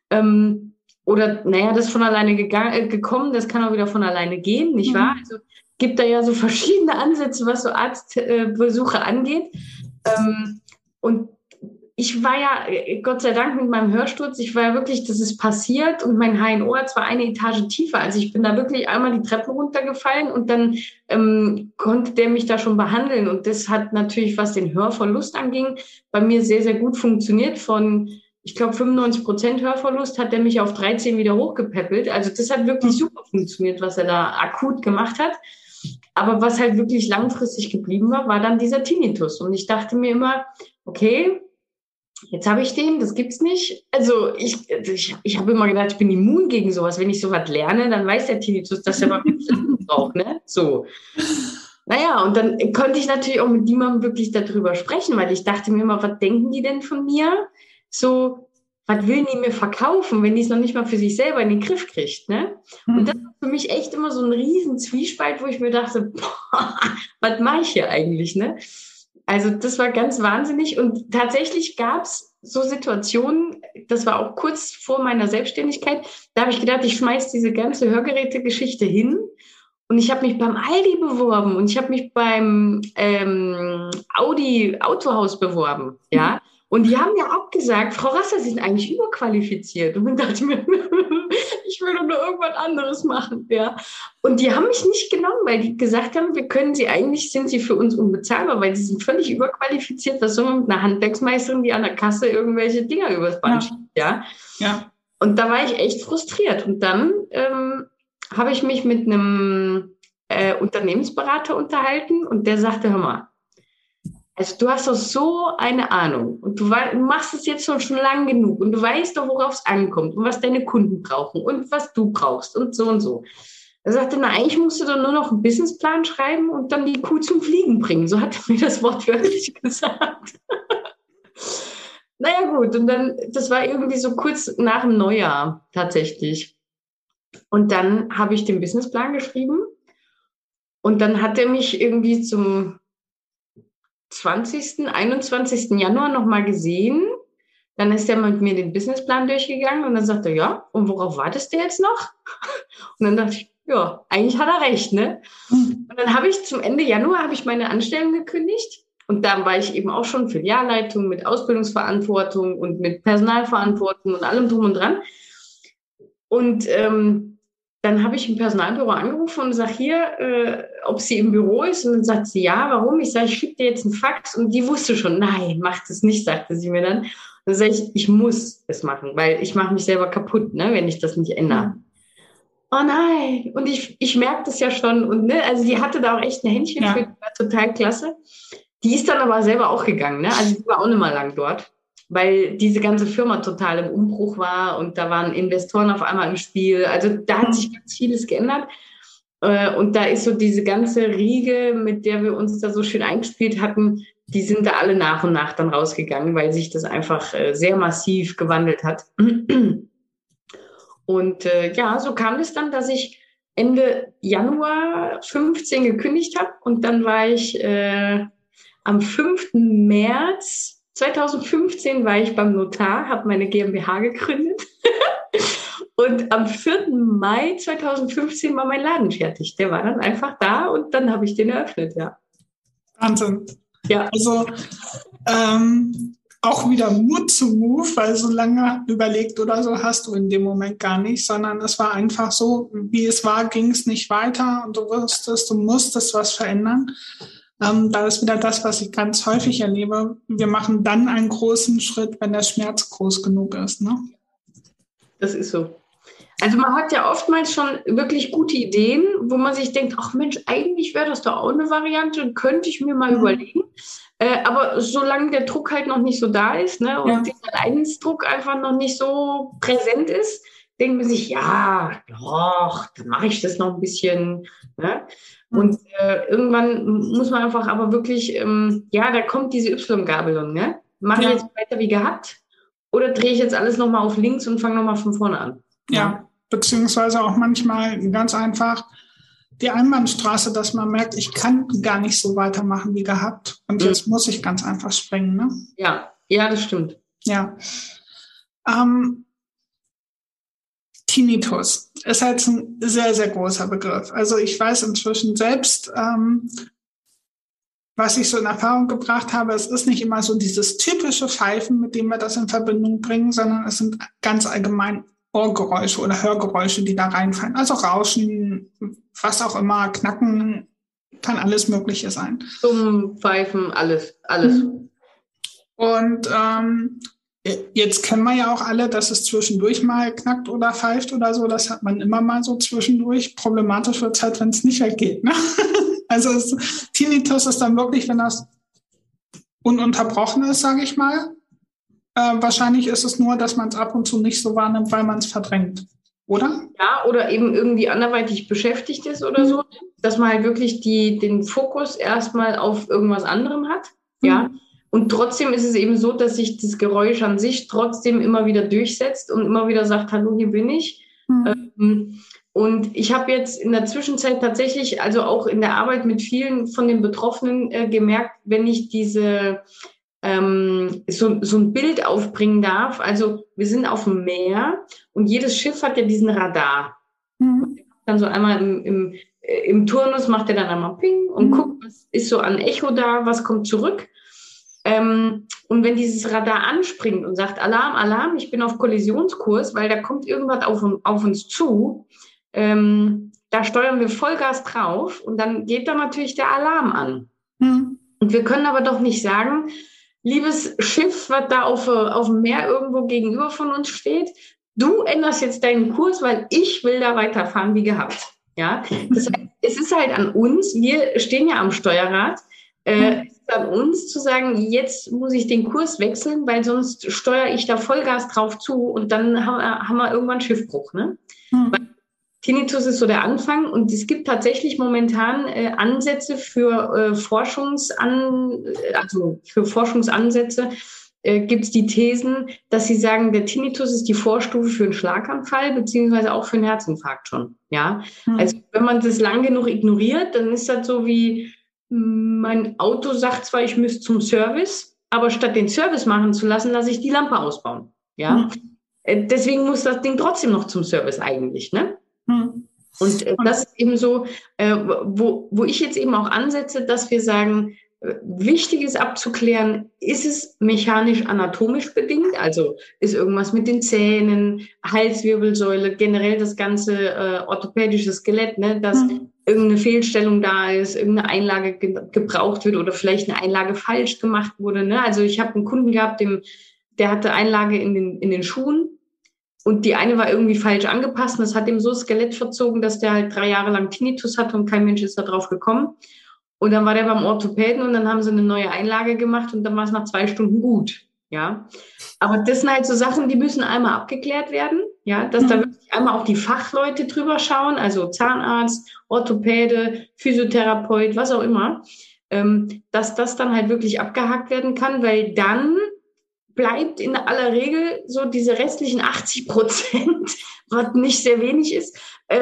Oder naja, das ist von alleine gekommen, das kann auch wieder von alleine gehen, nicht wahr? Also gibt da ja so verschiedene Ansätze, was so Arztbesuche angeht. Und ich war ja, Gott sei Dank mit meinem Hörsturz, ich war ja wirklich, das ist passiert und mein HNO war eine Etage tiefer. Also ich bin da wirklich einmal die Treppen runtergefallen und dann konnte der mich da schon behandeln. Und das hat natürlich, was den Hörverlust anging, bei mir sehr, sehr gut funktioniert. Von, ich glaube, 95% Hörverlust hat der mich auf 13 wieder hochgepäppelt. Also das hat wirklich super funktioniert, was er da akut gemacht hat. Aber was halt wirklich langfristig geblieben war, war dann dieser Tinnitus. Und ich dachte mir immer, okay, jetzt habe ich den, das gibt's nicht. Also ich habe immer gedacht, ich bin immun gegen sowas. Wenn ich sowas lerne, dann weiß der Tinnitus, dass er mal braucht, ne? So. Naja, und dann konnte ich natürlich auch mit niemandem wirklich darüber sprechen, weil ich dachte mir immer, was denken die denn von mir? So, was will die mir verkaufen, wenn die es noch nicht mal für sich selber in den Griff kriegt, ne? Und das war für mich echt immer so ein riesen Zwiespalt, wo ich mir dachte, boah, was mache ich hier eigentlich, ne? Also das war ganz wahnsinnig und tatsächlich gab es so Situationen, das war auch kurz vor meiner Selbstständigkeit, da habe ich gedacht, ich schmeiß diese ganze Hörgeräte-Geschichte hin und ich habe mich beim Aldi beworben und ich habe mich beim Audi Autohaus beworben, ja. Und die haben ja abgesagt, Frau Rasser, Sie sind eigentlich überqualifiziert. Und dann dachte ich mir, ich will doch nur irgendwas anderes machen, ja. Und die haben mich nicht genommen, weil die gesagt haben, wir können Sie eigentlich, sind Sie für uns unbezahlbar, weil Sie sind völlig überqualifiziert. Was soll man mit einer Handwerksmeisterin, die an der Kasse irgendwelche Dinger übers Band schiebt, ja. Ja. Und da war ich echt frustriert. Und dann habe ich mich mit einem Unternehmensberater unterhalten und der sagte, hör mal, also du hast doch so eine Ahnung und du machst es jetzt schon lang genug und du weißt doch, worauf es ankommt und was deine Kunden brauchen und was du brauchst und so und so. Er sagte, na, eigentlich musst du doch nur noch einen Businessplan schreiben und dann die Kuh zum Fliegen bringen. So hat er mir das wortwörtlich gesagt. Naja gut, und dann, das war irgendwie so kurz nach dem Neujahr tatsächlich. Und dann habe ich den Businessplan geschrieben und dann hat er mich irgendwie zum 21. Januar nochmal gesehen. Dann ist er mit mir den Businessplan durchgegangen und dann sagte er, ja, und worauf wartest du jetzt noch? Und dann dachte ich, ja, eigentlich hat er recht, ne? Und dann habe ich zum Ende Januar meine Anstellung gekündigt und dann war ich eben auch schon Filialleitung mit Ausbildungsverantwortung und mit Personalverantwortung und allem drum und dran. Und dann habe ich im Personalbüro angerufen und sage hier, ob sie im Büro ist. Und dann sagt sie, ja, warum? Ich sage, ich schicke dir jetzt einen Fax. Und die wusste schon, nein, mach das nicht, sagte sie mir dann. Und dann sage ich muss es machen, weil ich mache mich selber kaputt, ne, wenn ich das nicht ändere. Oh nein. Und ich merke das ja schon. Und ne, also die hatte da auch echt ein Händchen für, die war total klasse. Die ist dann aber selber auch gegangen, ne? Also die war auch nicht mal lang dort, weil diese ganze Firma total im Umbruch war und da waren Investoren auf einmal im Spiel. Also da hat sich ganz vieles geändert. Und da ist so diese ganze Riege, mit der wir uns da so schön eingespielt hatten, die sind da alle nach und nach dann rausgegangen, weil sich das einfach sehr massiv gewandelt hat. Und ja, so kam es dann, dass ich Ende Januar 15 gekündigt habe und dann war ich am 5. März 2015 war ich beim Notar, habe meine GmbH gegründet und am 4. Mai 2015 war mein Laden fertig. Der war dann einfach da und dann habe ich den eröffnet, ja. Wahnsinn. Ja. Also auch wieder Mut zum Move, weil so lange überlegt oder so hast du in dem Moment gar nicht, sondern es war einfach so, wie es war, ging es nicht weiter und du wusstest, du musstest was verändern. Da ist wieder das, was ich ganz häufig erlebe. Wir machen dann einen großen Schritt, wenn der Schmerz groß genug ist, ne? Das ist so. Also man hat ja oftmals schon wirklich gute Ideen, wo man sich denkt, ach Mensch, eigentlich wäre das doch auch eine Variante, könnte ich mir mal überlegen. Aber solange der Druck halt noch nicht so da ist, ne, und dieser Leidensdruck einfach noch nicht so präsent ist, denkt man sich, ja, doch, dann mache ich das noch ein bisschen, ne? Und irgendwann muss man einfach aber wirklich, da kommt diese Y-Gabelung, ne? Mache ich jetzt weiter wie gehabt oder drehe ich jetzt alles nochmal auf links und fange nochmal von vorne an? Ja, beziehungsweise auch manchmal ganz einfach die Einbahnstraße, dass man merkt, ich kann gar nicht so weitermachen wie gehabt und jetzt muss ich ganz einfach springen, ne? Ja, das stimmt. Ja. Tinnitus ist halt ein sehr, sehr großer Begriff. Also ich weiß inzwischen selbst, was ich so in Erfahrung gebracht habe, es ist nicht immer so dieses typische Pfeifen, mit dem wir das in Verbindung bringen, sondern es sind ganz allgemein Ohrgeräusche oder Hörgeräusche, die da reinfallen. Also Rauschen, was auch immer, Knacken, kann alles Mögliche sein. Zum Pfeifen, alles. Und jetzt kennen wir ja auch alle, dass es zwischendurch mal knackt oder pfeift oder so. Das hat man immer mal so zwischendurch. Problematisch wird es halt, wenn es nicht weggeht, ne? Also Tinnitus ist dann wirklich, wenn das ununterbrochen ist, sage ich mal. Wahrscheinlich ist es nur, dass man es ab und zu nicht so wahrnimmt, weil man es verdrängt, oder? Ja, oder eben irgendwie anderweitig beschäftigt ist oder so, dass man halt wirklich den Fokus erstmal auf irgendwas anderem hat, ja. Und trotzdem ist es eben so, dass sich das Geräusch an sich trotzdem immer wieder durchsetzt und immer wieder sagt, hallo, hier bin ich. Und ich habe jetzt in der Zwischenzeit tatsächlich, also auch in der Arbeit mit vielen von den Betroffenen gemerkt, wenn ich diese so ein Bild aufbringen darf. Also wir sind auf dem Meer und jedes Schiff hat ja diesen Radar. Dann so einmal im Turnus macht er dann einmal Ping und guckt, was ist so an Echo da, was kommt zurück. Und wenn dieses Radar anspringt und sagt, Alarm, Alarm, ich bin auf Kollisionskurs, weil da kommt irgendwas auf uns zu, da steuern wir Vollgas drauf und dann geht da natürlich der Alarm an. Und wir können aber doch nicht sagen, liebes Schiff, was da auf dem Meer irgendwo gegenüber von uns steht, du änderst jetzt deinen Kurs, weil ich will da weiterfahren wie gehabt. Ja, das heißt, es ist halt an uns, wir stehen ja am Steuerrad, es ist an uns zu sagen, jetzt muss ich den Kurs wechseln, weil sonst steuere ich da Vollgas drauf zu und dann haben wir irgendwann Schiffbruch. Ne? Tinnitus ist so der Anfang und es gibt tatsächlich momentan Ansätze für Forschungsansätze, gibt es die Thesen, dass sie sagen, der Tinnitus ist die Vorstufe für einen Schlaganfall beziehungsweise auch für einen Herzinfarkt schon. Ja, also wenn man das lang genug ignoriert, dann ist das so wie, mein Auto sagt zwar, ich müsste zum Service, aber statt den Service machen zu lassen, lasse ich die Lampe ausbauen. Ja, deswegen muss das Ding trotzdem noch zum Service eigentlich, ne? Und das ist eben so, wo ich jetzt eben auch ansetze, dass wir sagen, wichtig ist abzuklären, ist es mechanisch-anatomisch bedingt, also ist irgendwas mit den Zähnen, Halswirbelsäule, generell das ganze orthopädische Skelett, ne, dass irgendeine Fehlstellung da ist, irgendeine Einlage gebraucht wird oder vielleicht eine Einlage falsch gemacht wurde. Ne? Also ich habe einen Kunden gehabt, der hatte Einlage in den Schuhen. Und die eine war irgendwie falsch angepasst und das hat ihm so das Skelett verzogen, dass der halt 3 Jahre lang Tinnitus hatte und kein Mensch ist da drauf gekommen. Und dann war der beim Orthopäden und dann haben sie eine neue Einlage gemacht und dann war es nach 2 Stunden gut. Ja, aber das sind halt so Sachen, die müssen einmal abgeklärt werden. Ja, dass da wirklich einmal auch die Fachleute drüber schauen, also Zahnarzt, Orthopäde, Physiotherapeut, was auch immer, dass das dann halt wirklich abgehakt werden kann, weil dann bleibt in aller Regel so diese restlichen 80%, was nicht sehr wenig ist,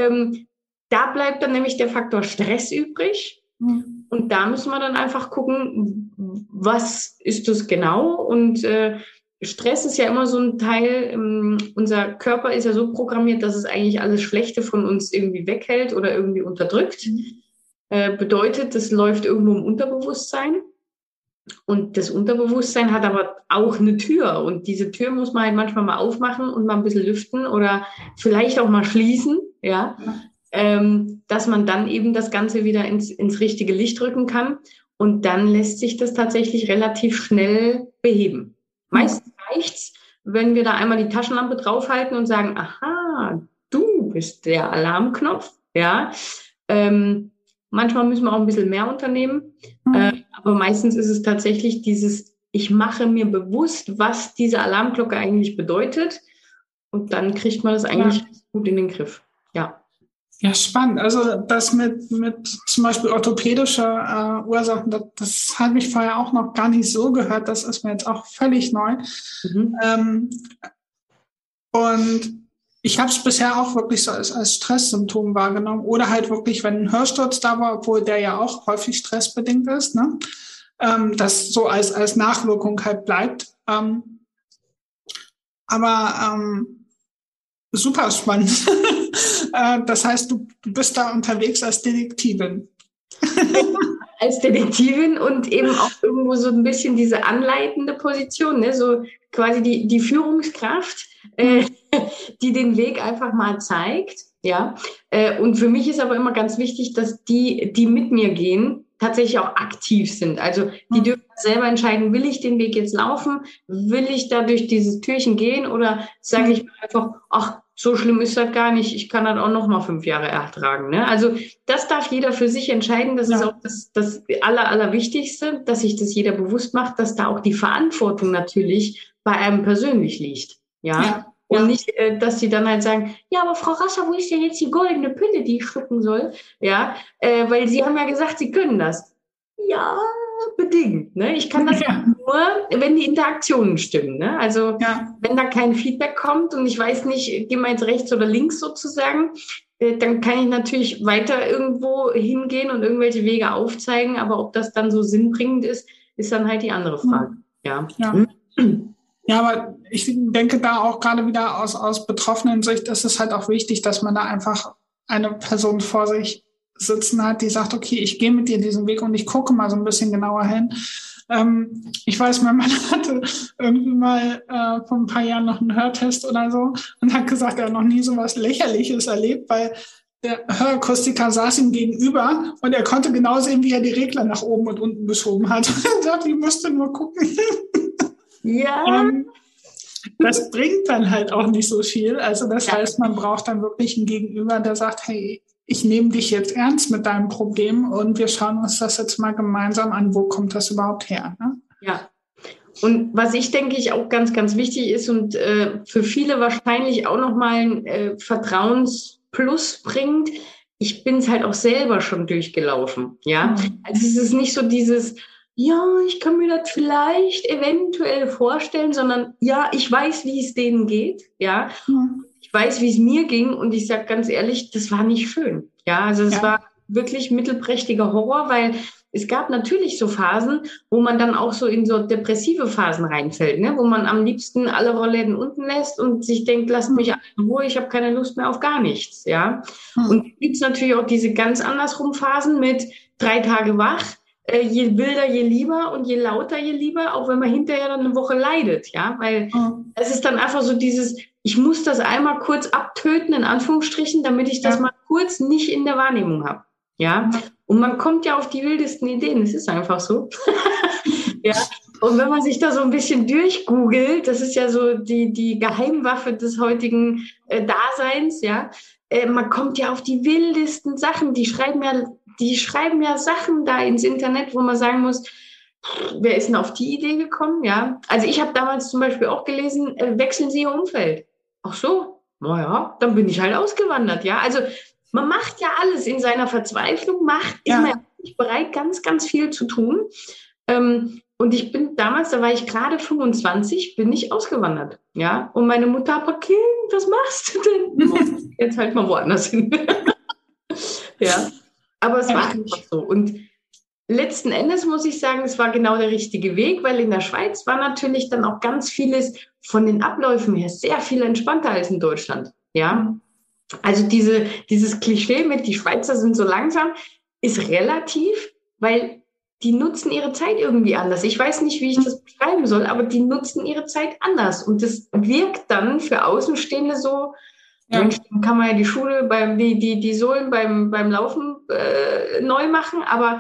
da bleibt dann nämlich der Faktor Stress übrig. Und da müssen wir dann einfach gucken, was ist das genau? Und Stress ist ja immer so ein Teil, unser Körper ist ja so programmiert, dass es eigentlich alles Schlechte von uns irgendwie weghält oder irgendwie unterdrückt. Bedeutet, das läuft irgendwo im Unterbewusstsein. Und das Unterbewusstsein hat aber auch eine Tür und diese Tür muss man halt manchmal mal aufmachen und mal ein bisschen lüften oder vielleicht auch mal schließen, ja, dass man dann eben das Ganze wieder ins richtige Licht rücken kann und dann lässt sich das tatsächlich relativ schnell beheben. Meistens reicht's, wenn wir da einmal die Taschenlampe draufhalten und sagen, aha, du bist der Alarmknopf, ja, manchmal müssen wir auch ein bisschen mehr unternehmen, aber meistens ist es tatsächlich dieses, ich mache mir bewusst, was diese Alarmglocke eigentlich bedeutet und dann kriegt man das eigentlich gut in den Griff. Ja. Ja, spannend. Also das mit zum Beispiel orthopädischer Ursachen, das habe ich vorher auch noch gar nicht so gehört. Das ist mir jetzt auch völlig neu. Und ich habe es bisher auch wirklich so als Stresssymptom wahrgenommen oder halt wirklich, wenn ein Hörsturz da war, obwohl der ja auch häufig stressbedingt ist, ne? Das so als Nachwirkung halt bleibt. Aber super spannend. Das heißt, du bist da unterwegs als Detektivin. Als Detektivin und eben auch irgendwo so ein bisschen diese anleitende Position, ne? So quasi die Führungskraft, die den Weg einfach mal zeigt. Ja. Und für mich ist aber immer ganz wichtig, dass die mit mir gehen, tatsächlich auch aktiv sind. Also die dürfen selber entscheiden, will ich den Weg jetzt laufen? Will ich da durch dieses Türchen gehen? Oder sage ich mir einfach, ach, so schlimm ist das gar nicht, ich kann das auch noch mal 5 Jahre ertragen. Ne? Also das darf jeder für sich entscheiden. Das ist auch das Allerwichtigste, dass sich das jeder bewusst macht, dass da auch die Verantwortung natürlich bei einem persönlich liegt. Ja. Und nicht, dass die dann halt sagen, ja, aber Frau Rascher, wo ist denn jetzt die goldene Pille, die ich schlucken soll? Ja, weil Sie haben ja gesagt, Sie können das. Ja, bedingt. Ne? Ich kann das nur, wenn die Interaktionen stimmen. Ne? Also wenn da kein Feedback kommt und ich weiß nicht, gehen wir jetzt rechts oder links sozusagen, dann kann ich natürlich weiter irgendwo hingehen und irgendwelche Wege aufzeigen, aber ob das dann so sinnbringend ist, ist dann halt die andere Frage. Ja. Ja, aber ich denke da auch gerade wieder aus betroffenen Sicht ist es halt auch wichtig, dass man da einfach eine Person vor sich sitzen hat, die sagt, okay, ich gehe mit dir diesen Weg und ich gucke mal so ein bisschen genauer hin. Ich weiß, mein Mann hatte irgendwie mal vor ein paar Jahren noch einen Hörtest oder so und hat gesagt, er hat noch nie so was Lächerliches erlebt, weil der Hörakustiker saß ihm gegenüber und er konnte genau sehen, wie er die Regler nach oben und unten geschoben hat. Und sagt, ich musste nur gucken. Ja. Das bringt dann halt auch nicht so viel. Also das heißt, man braucht dann wirklich einen Gegenüber, der sagt, hey, ich nehme dich jetzt ernst mit deinem Problem und wir schauen uns das jetzt mal gemeinsam an. Wo kommt das überhaupt her? Ne? Ja. Und was ich denke, ich auch ganz, ganz wichtig ist und für viele wahrscheinlich auch nochmal ein Vertrauensplus bringt, ich bin es halt auch selber schon durchgelaufen. Ja, also es ist nicht so dieses, ja, ich kann mir das vielleicht eventuell vorstellen, sondern ja, ich weiß, wie es denen geht. Ja, ich weiß, wie es mir ging und ich sage ganz ehrlich, das war nicht schön. Ja, also es war wirklich mittelprächtiger Horror, weil es gab natürlich so Phasen, wo man dann auch so in so depressive Phasen reinfällt, ne? Wo man am liebsten alle Rollläden unten lässt und sich denkt, lasst mich in Ruhe, ich habe keine Lust mehr auf gar nichts. Ja, und es gibt natürlich auch diese ganz andersrum Phasen mit 3 Tage wach, je wilder, je lieber und je lauter, je lieber, auch wenn man hinterher dann eine Woche leidet, ja, weil es ist dann einfach so dieses, ich muss das einmal kurz abtöten, in Anführungsstrichen, damit ich das mal kurz nicht in der Wahrnehmung habe, ja, und man kommt ja auf die wildesten Ideen, es ist einfach so, ja, und wenn man sich da so ein bisschen durchgoogelt, das ist ja so die Geheimwaffe des heutigen Daseins, ja, man kommt ja auf die wildesten Sachen, die schreiben ja Sachen da ins Internet, wo man sagen muss, wer ist denn auf die Idee gekommen? Ja, also ich habe damals zum Beispiel auch gelesen, wechseln Sie Ihr Umfeld. Ach so, naja, dann bin ich halt ausgewandert. Ja, also man macht ja alles in seiner Verzweiflung, ist man ja nicht bereit, ganz, ganz viel zu tun. Und ich bin damals, da war ich gerade 25, bin ich ausgewandert. Ja, und meine Mutter, aber Kind, was machst du denn? Jetzt halt mal woanders hin. Ja. Aber es war einfach so. Und letzten Endes muss ich sagen, es war genau der richtige Weg, weil in der Schweiz war natürlich dann auch ganz vieles von den Abläufen her sehr viel entspannter als in Deutschland. Ja, also dieses Klischee mit, die Schweizer sind so langsam, ist relativ, weil die nutzen ihre Zeit irgendwie anders. Ich weiß nicht, wie ich das beschreiben soll, aber die nutzen ihre Zeit anders. Und das wirkt dann für Außenstehende so, Mensch, dann kann man ja die Schule, die Sohlen beim Laufen neu machen, aber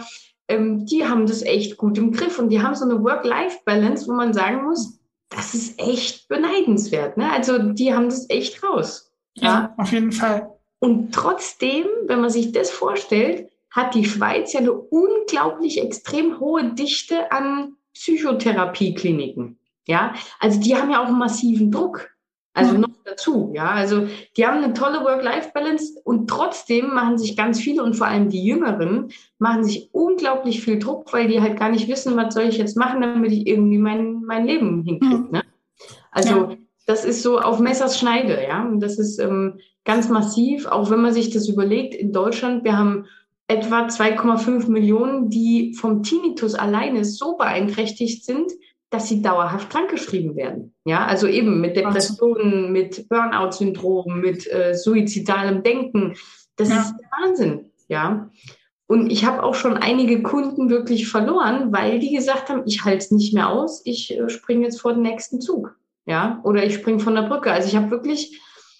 die haben das echt gut im Griff und die haben so eine Work-Life-Balance, wo man sagen muss, das ist echt beneidenswert. Ne? Also die haben das echt raus. Ja, auf jeden Fall. Und trotzdem, wenn man sich das vorstellt, hat die Schweiz ja eine unglaublich extrem hohe Dichte an Psychotherapiekliniken. Ja, also die haben ja auch einen massiven Druck. Also noch dazu, ja, also die haben eine tolle Work-Life-Balance und trotzdem machen sich ganz viele und vor allem die Jüngeren machen sich unglaublich viel Druck, weil die halt gar nicht wissen, was soll ich jetzt machen, damit ich irgendwie mein Leben hinkriege. Ne? Also das ist so auf Messers Schneide, ja, und das ist ganz massiv, auch wenn man sich das überlegt, in Deutschland, wir haben etwa 2,5 Millionen, die vom Tinnitus alleine so beeinträchtigt sind, dass sie dauerhaft krankgeschrieben werden. Ja, also eben mit Depressionen, mit Burnout-Syndrom, mit suizidalem Denken. Das ist der Wahnsinn. Ja. Und ich habe auch schon einige Kunden wirklich verloren, weil die gesagt haben, ich halte es nicht mehr aus, ich springe jetzt vor den nächsten Zug. Ja, oder ich springe von der Brücke. Also ich habe wirklich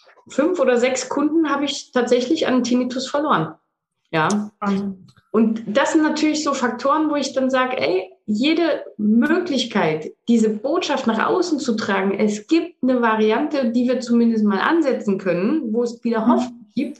5 oder 6 Kunden habe ich tatsächlich an Tinnitus verloren. Ja. Und das sind natürlich so Faktoren, wo ich dann sage, ey, jede Möglichkeit, diese Botschaft nach außen zu tragen, es gibt eine Variante, die wir zumindest mal ansetzen können, wo es wieder Hoffnung gibt,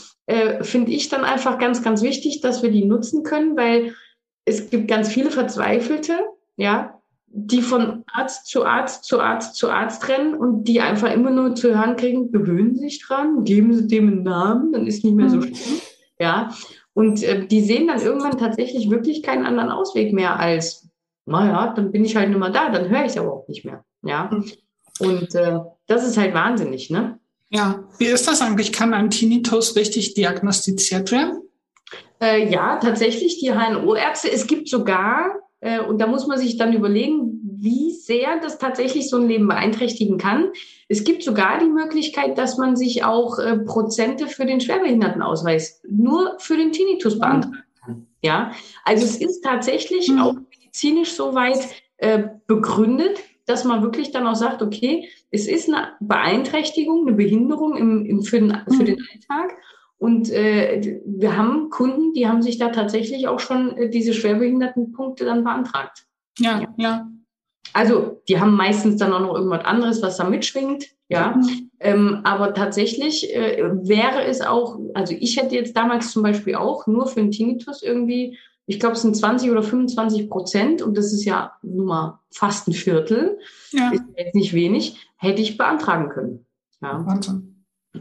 finde ich dann einfach ganz, ganz wichtig, dass wir die nutzen können, weil es gibt ganz viele Verzweifelte, ja, die von Arzt zu Arzt zu Arzt zu Arzt rennen und die einfach immer nur zu hören kriegen, gewöhnen Sie sich dran, geben Sie dem einen Namen, dann ist nicht mehr so schlimm, ja. Und die sehen dann irgendwann tatsächlich wirklich keinen anderen Ausweg mehr als, naja, dann bin ich halt nicht mehr da, dann höre ich es aber auch nicht mehr. Ja. Und das ist halt wahnsinnig, ne? Ja, wie ist das eigentlich? Kann ein Tinnitus richtig diagnostiziert werden? Ja, tatsächlich, die HNO-Ärzte. Es gibt sogar, und da muss man sich dann überlegen, wie sehr das tatsächlich so ein Leben beeinträchtigen kann. Es gibt sogar die Möglichkeit, dass man sich auch Prozente für den Schwerbehindertenausweis nur für den Tinnitus beantragen kann. Ja, also es ist tatsächlich auch medizinisch soweit begründet, dass man wirklich dann auch sagt, okay, es ist eine Beeinträchtigung, eine Behinderung für den Alltag. Und wir haben Kunden, die haben sich da tatsächlich auch schon diese Schwerbehindertenpunkte dann beantragt. Ja. Also die haben meistens dann auch noch irgendwas anderes, was da mitschwingt. Ja, aber tatsächlich wäre es auch, also ich hätte jetzt damals zum Beispiel auch nur für den Tinnitus irgendwie, ich glaube, es sind 20 oder 25% und das ist ja nun mal fast ein Viertel, ist jetzt nicht wenig, hätte ich beantragen können. Ja. Wahnsinn.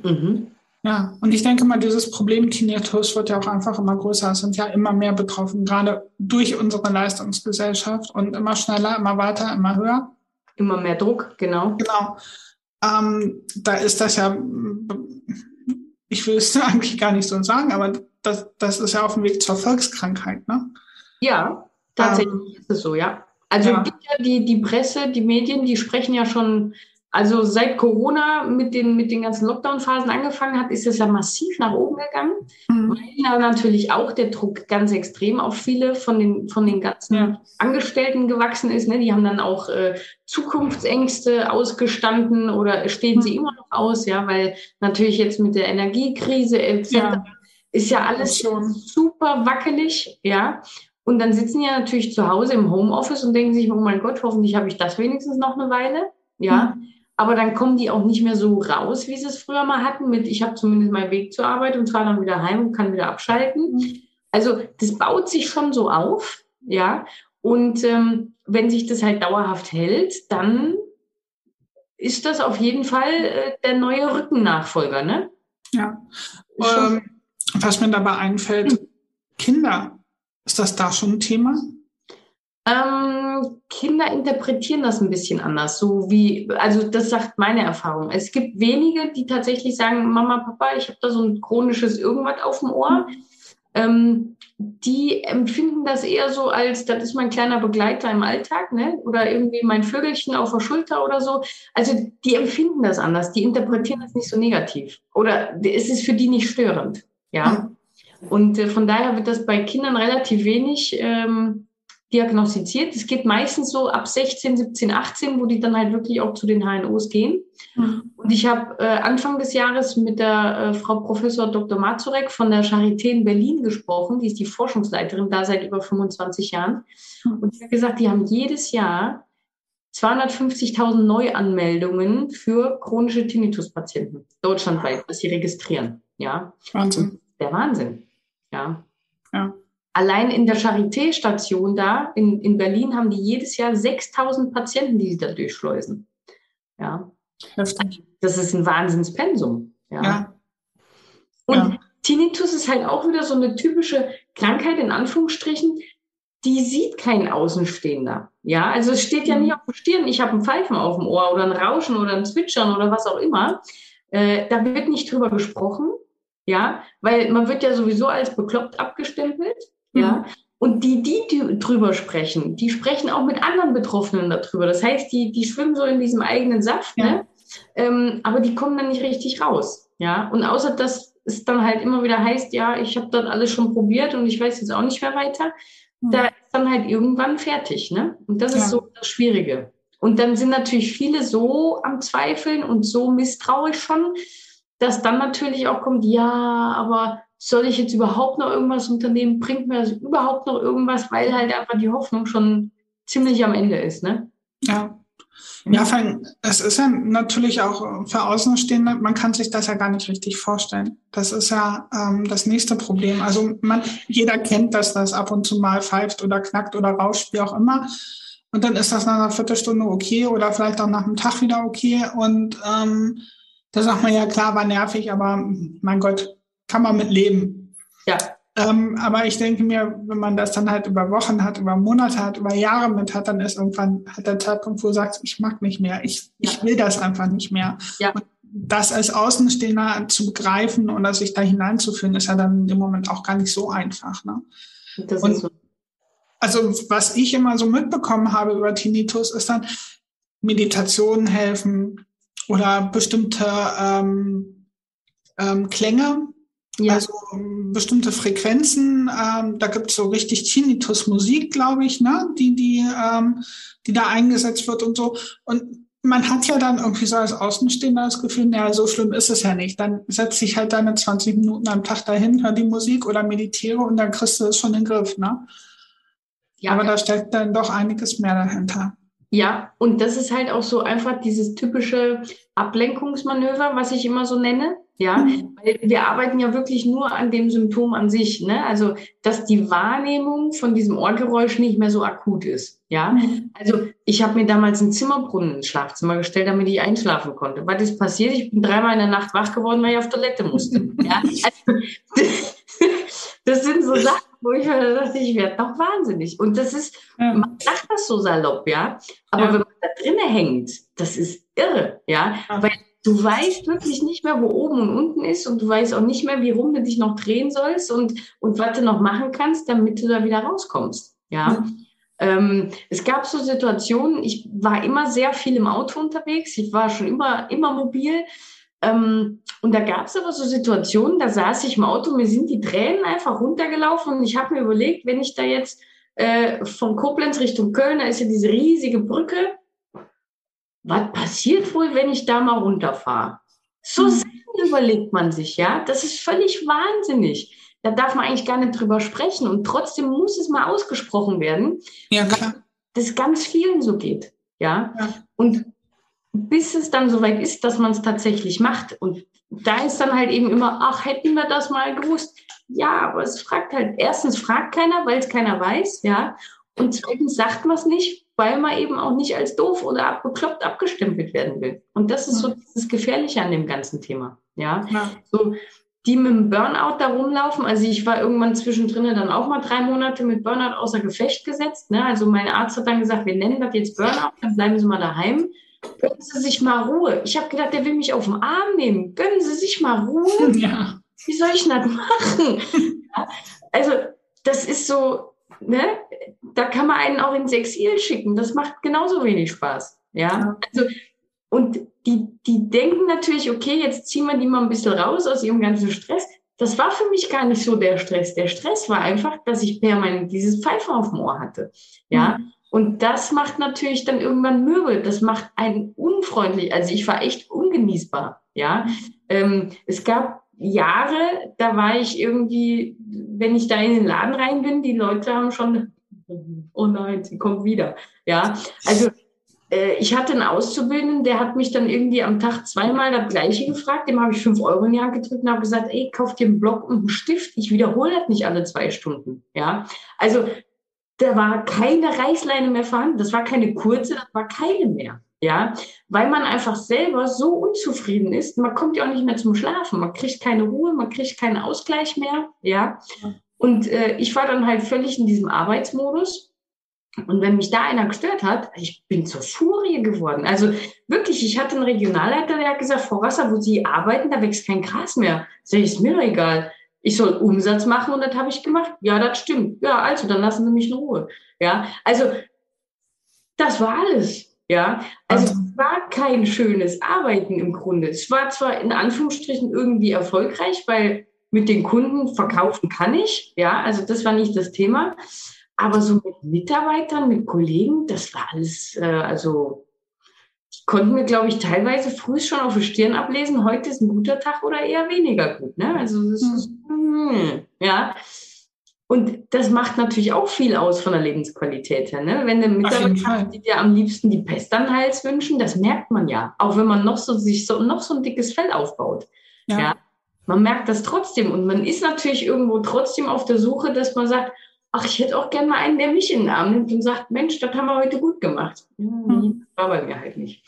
Ja, und ich denke mal, dieses Problem Tinnitus wird ja auch einfach immer größer. Es sind ja immer mehr betroffen, gerade durch unsere Leistungsgesellschaft und immer schneller, immer weiter, immer höher. Immer mehr Druck, genau. Genau. Da ist das ja, ich will es eigentlich gar nicht so sagen, aber das ist ja auf dem Weg zur Volkskrankheit, ne? Ja, tatsächlich ist es so, ja. Also die Presse, die Medien, die sprechen ja schon, also seit Corona mit den ganzen Lockdown-Phasen angefangen hat, ist es ja massiv nach oben gegangen, weil ja natürlich auch der Druck ganz extrem auf viele von den ganzen Angestellten gewachsen ist. Ne? Die haben dann auch Zukunftsängste ausgestanden oder stehen sie immer noch aus, ja, weil natürlich jetzt mit der Energiekrise etc. ist ja alles super wackelig, ja. Und dann sitzen die ja natürlich zu Hause im Homeoffice und denken sich, oh mein Gott, hoffentlich habe ich das wenigstens noch eine Weile, ja. Aber dann kommen die auch nicht mehr so raus, wie sie es früher mal hatten, mit ich habe zumindest meinen Weg zur Arbeit und fahre dann wieder heim und kann wieder abschalten. Also das baut sich schon so auf, ja. Und wenn sich das halt dauerhaft hält, dann ist das auf jeden Fall der neue Rückennachfolger, ne? Ja. Was mir dabei einfällt, Kinder, ist das da schon ein Thema? Kinder interpretieren das ein bisschen anders, also das sagt meine Erfahrung. Es gibt wenige, die tatsächlich sagen, Mama, Papa, ich habe da so ein chronisches irgendwas auf dem Ohr. Die empfinden das eher so als, das ist mein kleiner Begleiter im Alltag, ne? Oder irgendwie mein Vögelchen auf der Schulter oder so. Also die empfinden das anders, die interpretieren das nicht so negativ. Oder es ist für die nicht störend, ja. Und von daher wird das bei Kindern relativ wenig diagnostiziert. Es geht meistens so ab 16, 17, 18, wo die dann halt wirklich auch zu den HNOs gehen. Und ich habe Anfang des Jahres mit der Frau Professor Dr. Mazurek von der Charité in Berlin gesprochen. Die ist die Forschungsleiterin da seit über 25 Jahren. Und sie hat gesagt, die haben jedes Jahr 250.000 Neuanmeldungen für chronische Tinnitus-Patienten deutschlandweit, was sie registrieren. Ja. Wahnsinn. Der Wahnsinn. Ja. Allein in der Charité-Station da in Berlin haben die jedes Jahr 6.000 Patienten, die sie da durchschleusen. Ja. Heftig. Das ist ein Wahnsinnspensum. Ja. Und Tinnitus ist halt auch wieder so eine typische Krankheit, in Anführungsstrichen, die sieht kein Außenstehender. Ja, also es steht ja nicht auf der Stirn, ich habe ein Pfeifen auf dem Ohr oder ein Rauschen oder ein Zwitschern oder was auch immer. Da wird nicht drüber gesprochen. Ja, weil man wird ja sowieso als bekloppt abgestempelt. Ja, und die drüber sprechen, die sprechen auch mit anderen Betroffenen darüber. Das heißt, die schwimmen so in diesem eigenen Saft, ne? Aber die kommen dann nicht richtig raus. Ja, und außer dass es dann halt immer wieder heißt, ja, ich habe das alles schon probiert und ich weiß jetzt auch nicht mehr weiter, da ist dann halt irgendwann fertig, ne? Und das ist so das Schwierige. Und dann sind natürlich viele so am Zweifeln und so misstrauisch schon, dass dann natürlich auch kommt, ja, aber soll ich jetzt überhaupt noch irgendwas unternehmen? Bringt mir das überhaupt noch irgendwas? Weil halt einfach die Hoffnung schon ziemlich am Ende ist, ne? Ja, vor allem, es ist ja natürlich auch für Außenstehende, man kann sich das ja gar nicht richtig vorstellen. Das ist ja das nächste Problem. Also jeder kennt, dass das ab und zu mal pfeift oder knackt oder rauscht, wie auch immer. Und dann ist das nach einer Viertelstunde okay oder vielleicht auch nach einem Tag wieder okay. Und da sagt man ja, klar, war nervig, aber mein Gott, kann man mit leben. Ja. Aber ich denke mir, wenn man das dann halt über Wochen hat, über Monate hat, über Jahre mit hat, dann ist irgendwann halt der Zeitpunkt, wo du sagst, ich mag nicht mehr, ich will das einfach nicht mehr. Ja. Und das als Außenstehender zu begreifen oder sich da hineinzuführen, ist ja dann im Moment auch gar nicht so einfach. Ne? Das ist so. Also was ich immer so mitbekommen habe über Tinnitus, ist dann Meditationen helfen oder bestimmte Klänge, also bestimmte Frequenzen. Da gibt es so richtig Tinnitus-Musik, glaube ich, ne? die da eingesetzt wird und so. Und man hat ja dann irgendwie so als Außenstehender das Gefühl, naja, so schlimm ist es ja nicht. Dann setz dich halt deine 20 Minuten am Tag dahin, hör die Musik oder meditiere und dann kriegst du es schon in den Griff, ne? Ja. Aber da steckt dann doch einiges mehr dahinter. Ja, und das ist halt auch so einfach dieses typische Ablenkungsmanöver, was ich immer so nenne. Ja, weil wir arbeiten ja wirklich nur an dem Symptom an sich, ne? Also, dass die Wahrnehmung von diesem Ohrgeräusch nicht mehr so akut ist. Ja, also ich habe mir damals einen Zimmerbrunnen ins Schlafzimmer gestellt, damit ich einschlafen konnte. Was ist passiert? Ich bin 3-mal in der Nacht wach geworden, weil ich auf Toilette musste. Ja, also, das sind so Sachen, wo ich mir dachte, ich werde doch wahnsinnig. Und das ist, man sagt das so salopp, ja. Aber wenn man da drinnen hängt, das ist irre, ja. Weil du weißt wirklich nicht mehr, wo oben und unten ist und du weißt auch nicht mehr, wie rum du dich noch drehen sollst und was du noch machen kannst, damit du da wieder rauskommst, ja. Es gab so Situationen, ich war immer sehr viel im Auto unterwegs, ich war schon immer mobil. Und da gab es aber so Situationen, da saß ich im Auto, mir sind die Tränen einfach runtergelaufen und ich habe mir überlegt, wenn ich da jetzt von Koblenz Richtung Köln, da ist ja diese riesige Brücke, was passiert wohl, wenn ich da mal runterfahre? So selten überlegt man sich, ja, das ist völlig wahnsinnig. Da darf man eigentlich gar nicht drüber sprechen und trotzdem muss es mal ausgesprochen werden, ja, klar. weil das ganz vielen so geht, ja. Und bis es dann soweit ist, dass man es tatsächlich macht. Und da ist dann halt eben immer, ach, hätten wir das mal gewusst. Ja, aber es fragt halt, erstens fragt keiner, weil es keiner weiß, ja. Und zweitens sagt man es nicht, weil man eben auch nicht als doof oder bekloppt abgestempelt werden will. Und das ist so das Gefährliche an dem ganzen Thema, ja. So, die mit dem Burnout da rumlaufen, also ich war irgendwann zwischendrin dann auch mal 3 Monate mit Burnout außer Gefecht gesetzt, ne. Also mein Arzt hat dann gesagt, wir nennen das jetzt Burnout, dann bleiben Sie mal daheim. Gönnen Sie sich mal Ruhe. Ich habe gedacht, der will mich auf den Arm nehmen. Gönnen Sie sich mal Ruhe. Ja. Wie soll ich das machen? Ja, also das ist so, ne? Da kann man einen auch ins Exil schicken. Das macht genauso wenig Spaß. Ja. Also, und die denken natürlich, okay, jetzt ziehen wir die mal ein bisschen raus aus ihrem ganzen Stress. Das war für mich gar nicht so der Stress. Der Stress war einfach, dass ich permanent dieses Pfeifen auf dem Ohr hatte. Ja. Und das macht natürlich dann irgendwann mürbe. Das macht einen unfreundlich. Also ich war echt ungenießbar. Ja, es gab Jahre, da war ich irgendwie, wenn ich da in den Laden rein bin, die Leute haben schon, oh nein, sie kommt wieder. Ja, also ich hatte einen Auszubildenden, der hat mich dann irgendwie am Tag 2-mal das Gleiche gefragt. Dem habe ich 5 Euro in die Hand gedrückt und habe gesagt, ey, kauf dir einen Block und einen Stift. Ich wiederhole das nicht alle 2 Stunden. Ja, also da war keine Reißleine mehr vorhanden. Das war keine kurze, das war keine mehr. Ja, weil man einfach selber so unzufrieden ist. Man kommt ja auch nicht mehr zum Schlafen. Man kriegt keine Ruhe, man kriegt keinen Ausgleich mehr. Ja, und ich war dann halt völlig in diesem Arbeitsmodus. Und wenn mich da einer gestört hat, ich bin zur Furie geworden. Also wirklich, ich hatte einen Regionalleiter, der hat gesagt, Frau Wasser, wo Sie arbeiten, da wächst kein Gras mehr. Sag ich, ist mir doch egal. Ich soll Umsatz machen und das habe ich gemacht. Ja, das stimmt. Ja, also, dann lassen Sie mich in Ruhe. Ja, also, das war alles. Ja, also, es war kein schönes Arbeiten im Grunde. Es war zwar in Anführungsstrichen irgendwie erfolgreich, weil mit den Kunden verkaufen kann ich. Ja, also, das war nicht das Thema. Aber so mit Mitarbeitern, mit Kollegen, das war alles, ich konnte mir, glaube ich, teilweise früh schon auf die Stirn ablesen, heute ist ein guter Tag oder eher weniger gut. Ne? Also das ist, ja. Und das macht natürlich auch viel aus von der Lebensqualität her. Ne? Wenn du Mitarbeiter hast, die dir am liebsten die Pest an den Hals wünschen, das merkt man ja. Auch wenn man noch so ein dickes Fell aufbaut. Ja. Man merkt das trotzdem. Und man ist natürlich irgendwo trotzdem auf der Suche, dass man sagt, ach, ich hätte auch gerne mal einen, der mich in den Arm nimmt und sagt, Mensch, das haben wir heute gut gemacht. War bei mir halt nicht.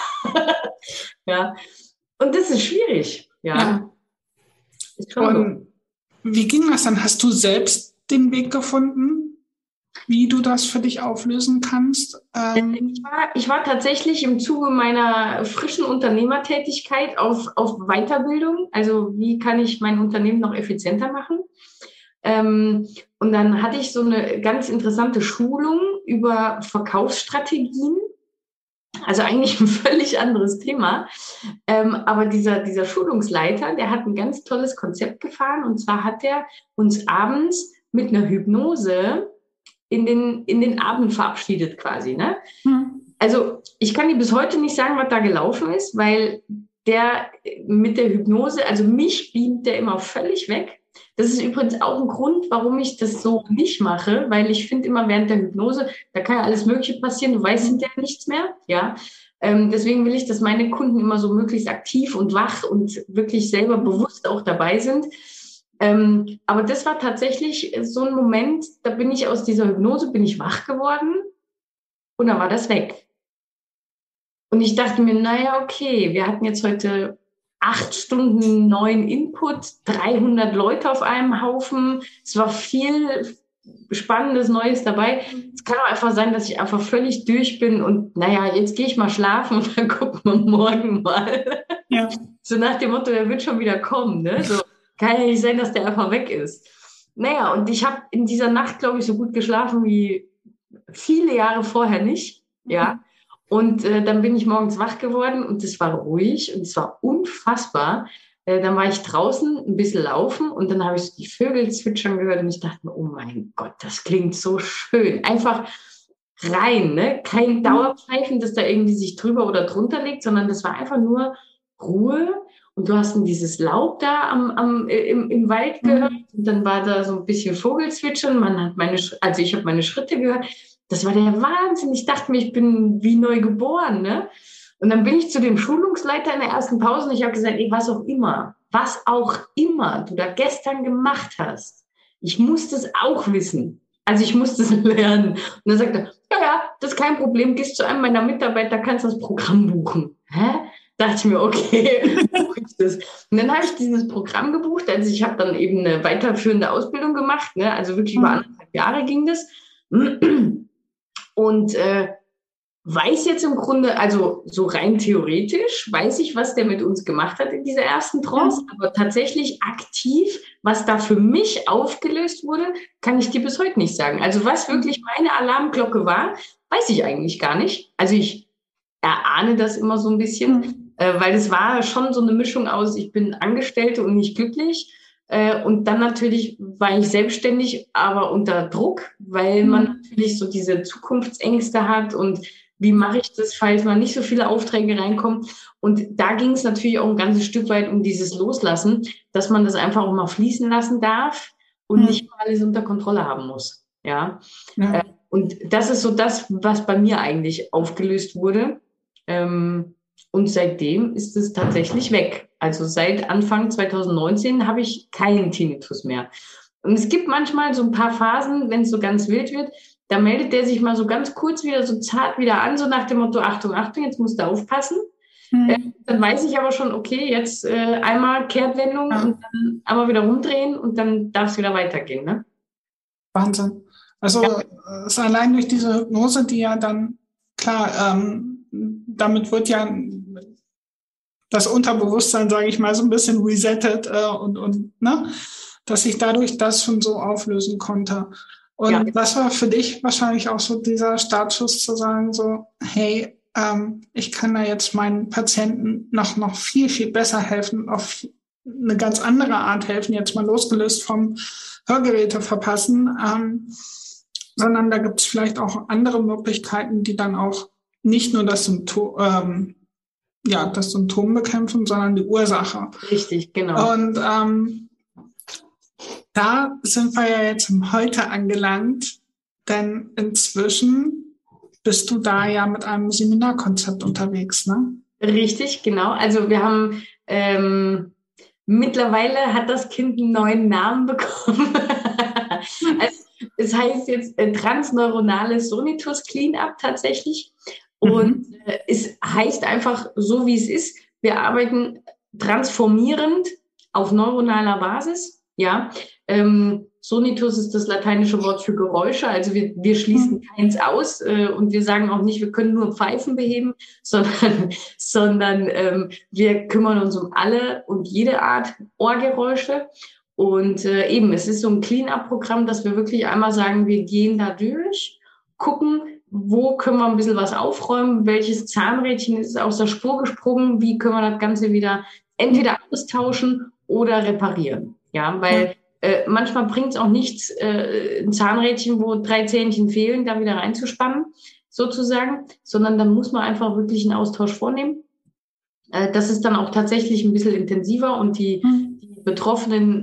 Ja. Und das ist schwierig. Ja. Ist schon und wie ging das dann? Hast du selbst den Weg gefunden? wie du das für dich auflösen kannst? Ich war tatsächlich im Zuge meiner frischen Unternehmertätigkeit auf Weiterbildung. Also wie kann ich mein Unternehmen noch effizienter machen? Und dann hatte ich so eine ganz interessante Schulung über Verkaufsstrategien. Also eigentlich ein völlig anderes Thema. Aber dieser Schulungsleiter, der hat ein ganz tolles Konzept gefahren. Und zwar hat er uns abends mit einer Hypnose in den Abend verabschiedet quasi. Ne? Also ich kann dir bis heute nicht sagen, was da gelaufen ist, weil der mit der Hypnose, also mich beamt der immer völlig weg. Das ist übrigens auch ein Grund, warum ich das so nicht mache, weil ich finde immer während der Hypnose, da kann ja alles Mögliche passieren, du weißt hinterher nichts mehr, ja. Deswegen will ich, dass meine Kunden immer so möglichst aktiv und wach und wirklich selber bewusst auch dabei sind. Aber das war tatsächlich so ein Moment, da bin ich aus dieser Hypnose, bin ich wach geworden und dann war das weg. Und ich dachte mir, naja, okay, wir hatten jetzt heute 8 Stunden neuen Input, 300 Leute auf einem Haufen. Es war viel Spannendes, Neues dabei. Es kann auch einfach sein, dass ich einfach völlig durch bin und naja, jetzt gehe ich mal schlafen und dann gucken wir morgen mal. Ja. So nach dem Motto, der wird schon wieder kommen. Ne? So, kann ja nicht sein, dass der einfach weg ist. Naja, und ich habe in dieser Nacht, glaube ich, so gut geschlafen wie viele Jahre vorher nicht. Ja. Und dann bin ich morgens wach geworden und es war ruhig und es war unfassbar. Dann war ich draußen ein bisschen laufen und dann habe ich die Vögel zwitschern gehört und ich dachte mir, oh mein Gott, das klingt so schön. Einfach rein, ne? Kein Dauerpfeifen, das da irgendwie sich drüber oder drunter legt, sondern das war einfach nur Ruhe. Und du hast dann dieses Laub da im Wald gehört und dann war da so ein bisschen Vogelzwitschern. Ich habe meine Schritte gehört. Das war der Wahnsinn. Ich dachte mir, ich bin wie neu geboren, ne? Und dann bin ich zu dem Schulungsleiter in der ersten Pause und ich habe gesagt, ey, was auch immer du da gestern gemacht hast, ich muss das auch wissen. Also ich muss das lernen. Und dann sagt er, ja, das ist kein Problem, gehst zu einem meiner Mitarbeiter, kannst das Programm buchen. Hä? Dachte ich mir, okay, buche ich das. Und dann habe ich dieses Programm gebucht. Also ich habe dann eben eine weiterführende Ausbildung gemacht, ne? Also wirklich über 1,5 Jahre ging das. Und weiß jetzt im Grunde, also so rein theoretisch, weiß ich, was der mit uns gemacht hat in dieser ersten Trance, aber tatsächlich aktiv, was da für mich aufgelöst wurde, kann ich dir bis heute nicht sagen. Also was wirklich meine Alarmglocke war, weiß ich eigentlich gar nicht. Also ich erahne das immer so ein bisschen, weil es war schon so eine Mischung aus, ich bin Angestellte und nicht glücklich. Und dann natürlich war ich selbstständig, aber unter Druck, weil man natürlich so diese Zukunftsängste hat und wie mache ich das, falls mal nicht so viele Aufträge reinkommen. Und da ging es natürlich auch ein ganzes Stück weit um dieses Loslassen, dass man das einfach auch mal fließen lassen darf und nicht mal alles unter Kontrolle haben muss. Ja. Und das ist so das, was bei mir eigentlich aufgelöst wurde. Und seitdem ist es tatsächlich weg. Also seit Anfang 2019 habe ich keinen Tinnitus mehr. Und es gibt manchmal so ein paar Phasen, wenn es so ganz wild wird, da meldet der sich mal so ganz kurz wieder so zart wieder an, so nach dem Motto, Achtung, Achtung, jetzt musst du aufpassen. Dann weiß ich aber schon, okay, jetzt einmal Kehrtwendung und dann einmal wieder rumdrehen und dann darf es wieder weitergehen. Ne? Wahnsinn. Also es ist allein durch diese Hypnose, die ja dann, klar, damit wird ja das Unterbewusstsein, sage ich mal, so ein bisschen resettet und ne, dass ich dadurch das schon so auflösen konnte. Und was war für dich wahrscheinlich auch so dieser Startschuss zu sagen, so, hey, ich kann da jetzt meinen Patienten noch viel, viel besser helfen, auf eine ganz andere Art helfen, jetzt mal losgelöst vom Hörgeräte verpassen, sondern da gibt es vielleicht auch andere Möglichkeiten, die dann auch nicht nur das Symptom bekämpfen, sondern die Ursache. Richtig, genau. Und da sind wir ja jetzt im Heute angelangt, denn inzwischen bist du da ja mit einem Seminarkonzept unterwegs, ne? Richtig, genau. Also wir haben mittlerweile hat das Kind einen neuen Namen bekommen. Also, es heißt jetzt transneuronales Sonitus Cleanup tatsächlich. Und es heißt einfach so, wie es ist. Wir arbeiten transformierend auf neuronaler Basis. Ja, Sonitus ist das lateinische Wort für Geräusche, also wir schließen keins aus und wir sagen auch nicht, wir können nur Pfeifen beheben, sondern wir kümmern uns um alle und jede Art Ohrgeräusche. Und eben, es ist so ein Clean-up-Programm, dass wir wirklich einmal sagen, wir gehen da durch, gucken, wo können wir ein bisschen was aufräumen, welches Zahnrädchen ist aus der Spur gesprungen, wie können wir das Ganze wieder entweder austauschen oder reparieren. Ja, weil manchmal bringt es auch nichts, ein Zahnrädchen, wo 3 Zähnchen fehlen, da wieder reinzuspannen, sozusagen, sondern dann muss man einfach wirklich einen Austausch vornehmen. Das ist dann auch tatsächlich ein bisschen intensiver und die Betroffenen,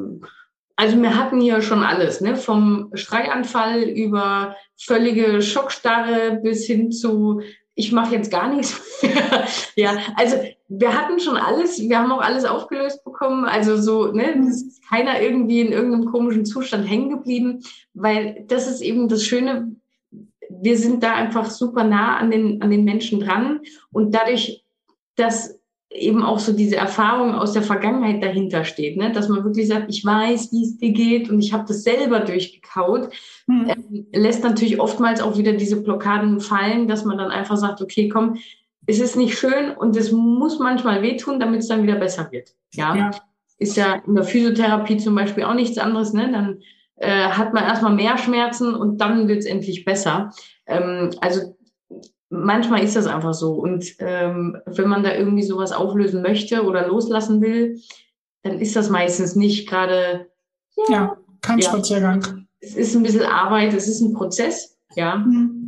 also wir hatten hier schon alles, ne? Vom Streikanfall über völlige Schockstarre bis hin zu, ich mache jetzt gar nichts mehr. Ja, also wir hatten schon alles, wir haben auch alles aufgelöst bekommen, also so, ne, es ist keiner irgendwie in irgendeinem komischen Zustand hängen geblieben, weil das ist eben das Schöne, wir sind da einfach super nah an den Menschen dran und dadurch, dass eben auch so diese Erfahrung aus der Vergangenheit dahinter steht, ne? Dass man wirklich sagt, ich weiß, wie es dir geht und ich habe das selber durchgekaut, lässt natürlich oftmals auch wieder diese Blockaden fallen, dass man dann einfach sagt, okay, komm, es ist nicht schön und es muss manchmal wehtun, damit es dann wieder besser wird. Ja. Ist ja in der Physiotherapie zum Beispiel auch nichts anderes, ne? Dann hat man erstmal mehr Schmerzen und dann wird es endlich besser. Also manchmal ist das einfach so. Und wenn man da irgendwie sowas auflösen möchte oder loslassen will, dann ist das meistens nicht gerade... kein Spaziergang. Es ist ein bisschen Arbeit, es ist ein Prozess, ja.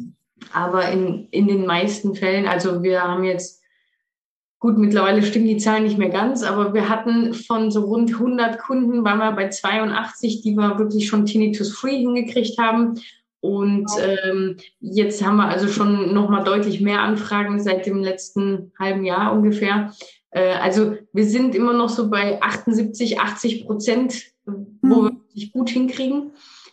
Aber in den meisten Fällen, also wir haben jetzt, gut, mittlerweile stimmen die Zahlen nicht mehr ganz, aber wir hatten von so rund 100 Kunden, waren wir bei 82, die wir wirklich schon Tinnitus-free hingekriegt haben. Und jetzt haben wir also schon nochmal deutlich mehr Anfragen seit dem letzten halben Jahr ungefähr. Also wir sind immer noch so bei 78-80%, wo wir wirklich gut hinkriegen.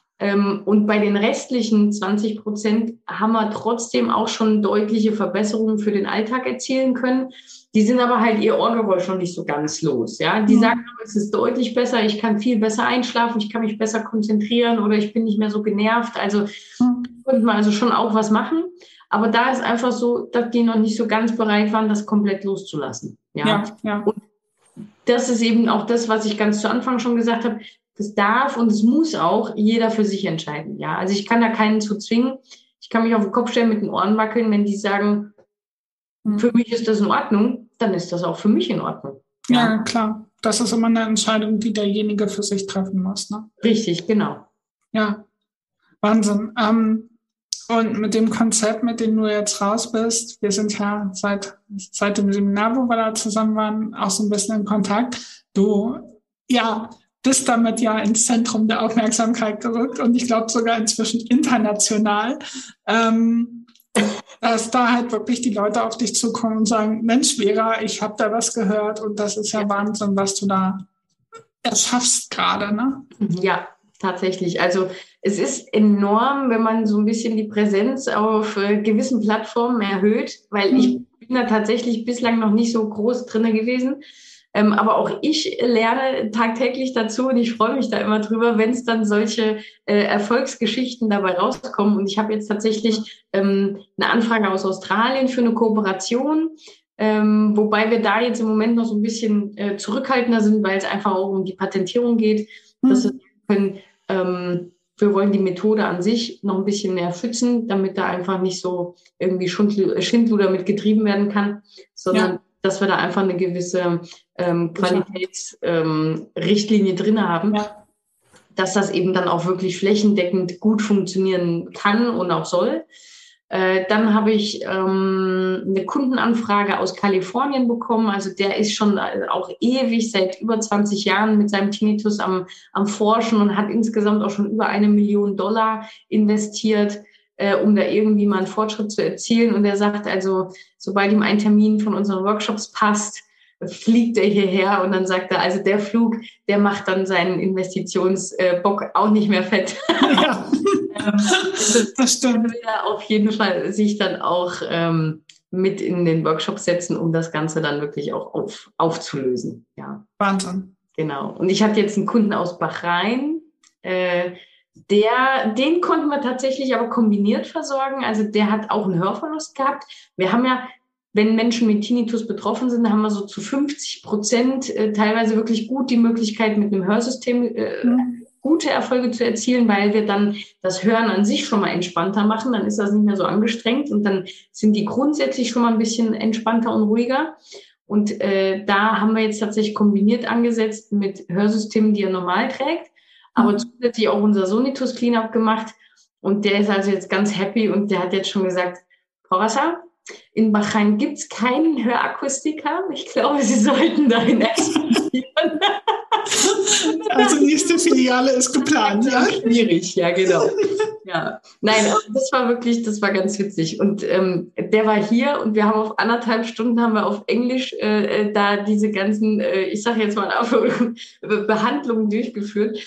Und bei den restlichen 20% haben wir trotzdem auch schon deutliche Verbesserungen für den Alltag erzielen können. Die sind aber halt ihr Ohrgeräusch noch nicht so ganz los. Ja? Die sagen, es ist deutlich besser, ich kann viel besser einschlafen, ich kann mich besser konzentrieren oder ich bin nicht mehr so genervt. Also könnte man also schon auch was machen. Aber da ist einfach so, dass die noch nicht so ganz bereit waren, das komplett loszulassen. Ja. Und das ist eben auch das, was ich ganz zu Anfang schon gesagt habe. Das darf und es muss auch jeder für sich entscheiden. Ja, also ich kann da keinen zu zwingen. Ich kann mich auf den Kopf stellen, mit den Ohren wackeln. Wenn die sagen, für mich ist das in Ordnung, dann ist das auch für mich in Ordnung. Ja, klar. Das ist immer eine Entscheidung, die derjenige für sich treffen muss. Ne? Richtig, genau. Ja, Wahnsinn. Und mit dem Konzept, mit dem du jetzt raus bist, wir sind ja seit dem Seminar, wo wir da zusammen waren, auch so ein bisschen in Kontakt. Du, bist damit ja ins Zentrum der Aufmerksamkeit gerückt und ich glaube sogar inzwischen international, dass da halt wirklich die Leute auf dich zukommen und sagen, Mensch, Vera, ich habe da was gehört und das ist ja Wahnsinn, was du da erschaffst gerade, ne? Ja, tatsächlich. Also es ist enorm, wenn man so ein bisschen die Präsenz auf gewissen Plattformen erhöht, weil ich bin da tatsächlich bislang noch nicht so groß drinne gewesen. Aber auch ich lerne tagtäglich dazu und ich freue mich da immer drüber, wenn es dann solche Erfolgsgeschichten dabei rauskommen. Und ich habe jetzt tatsächlich eine Anfrage aus Australien für eine Kooperation, wobei wir da jetzt im Moment noch so ein bisschen zurückhaltender sind, weil es einfach auch um die Patentierung geht. Dass wir können, wir wollen die Methode an sich noch ein bisschen mehr schützen, damit da einfach nicht so irgendwie Schindluder mit getrieben werden kann, sondern dass wir da einfach eine gewisse Qualitätsrichtlinie drin haben, dass das eben dann auch wirklich flächendeckend gut funktionieren kann und auch soll. Dann habe ich eine Kundenanfrage aus Kalifornien bekommen. Also der ist schon auch ewig, seit über 20 Jahren mit seinem Tinnitus am Forschen und hat insgesamt auch schon über $1 Million investiert, um da irgendwie mal einen Fortschritt zu erzielen. Und er sagt also, sobald ihm ein Termin von unseren Workshops passt, fliegt er hierher und dann sagt er, also der Flug, der macht dann seinen Investitionsbock auch nicht mehr fett. Ja, das stimmt. Er auf jeden Fall sich dann auch mit in den Workshop setzen, um das Ganze dann wirklich auch aufzulösen. Ja. Wahnsinn. Genau. Und ich hatte jetzt einen Kunden aus Bahrain, den konnten wir tatsächlich aber kombiniert versorgen. Also der hat auch einen Hörverlust gehabt. Wir haben ja, wenn Menschen mit Tinnitus betroffen sind, haben wir so zu 50% teilweise wirklich gut die Möglichkeit, mit einem Hörsystem gute Erfolge zu erzielen, weil wir dann das Hören an sich schon mal entspannter machen. Dann ist das nicht mehr so angestrengt und dann sind die grundsätzlich schon mal ein bisschen entspannter und ruhiger. Und da haben wir jetzt tatsächlich kombiniert angesetzt mit Hörsystemen, die er normal trägt, aber zusätzlich auch unser Sonitus Cleanup gemacht. Und der ist also jetzt ganz happy und der hat jetzt schon gesagt, Frau Rasser, in Bahrain gibt es keinen Hörakustiker. Ich glaube, Sie sollten dahin expandieren. Also nächste Filiale ist geplant. Ja, schwierig, ja, genau. Ja. Nein, aber das war ganz witzig. Und der war hier und wir haben auf 1,5 Stunden haben wir auf Englisch da diese ganzen, ich sage jetzt mal Behandlungen durchgeführt.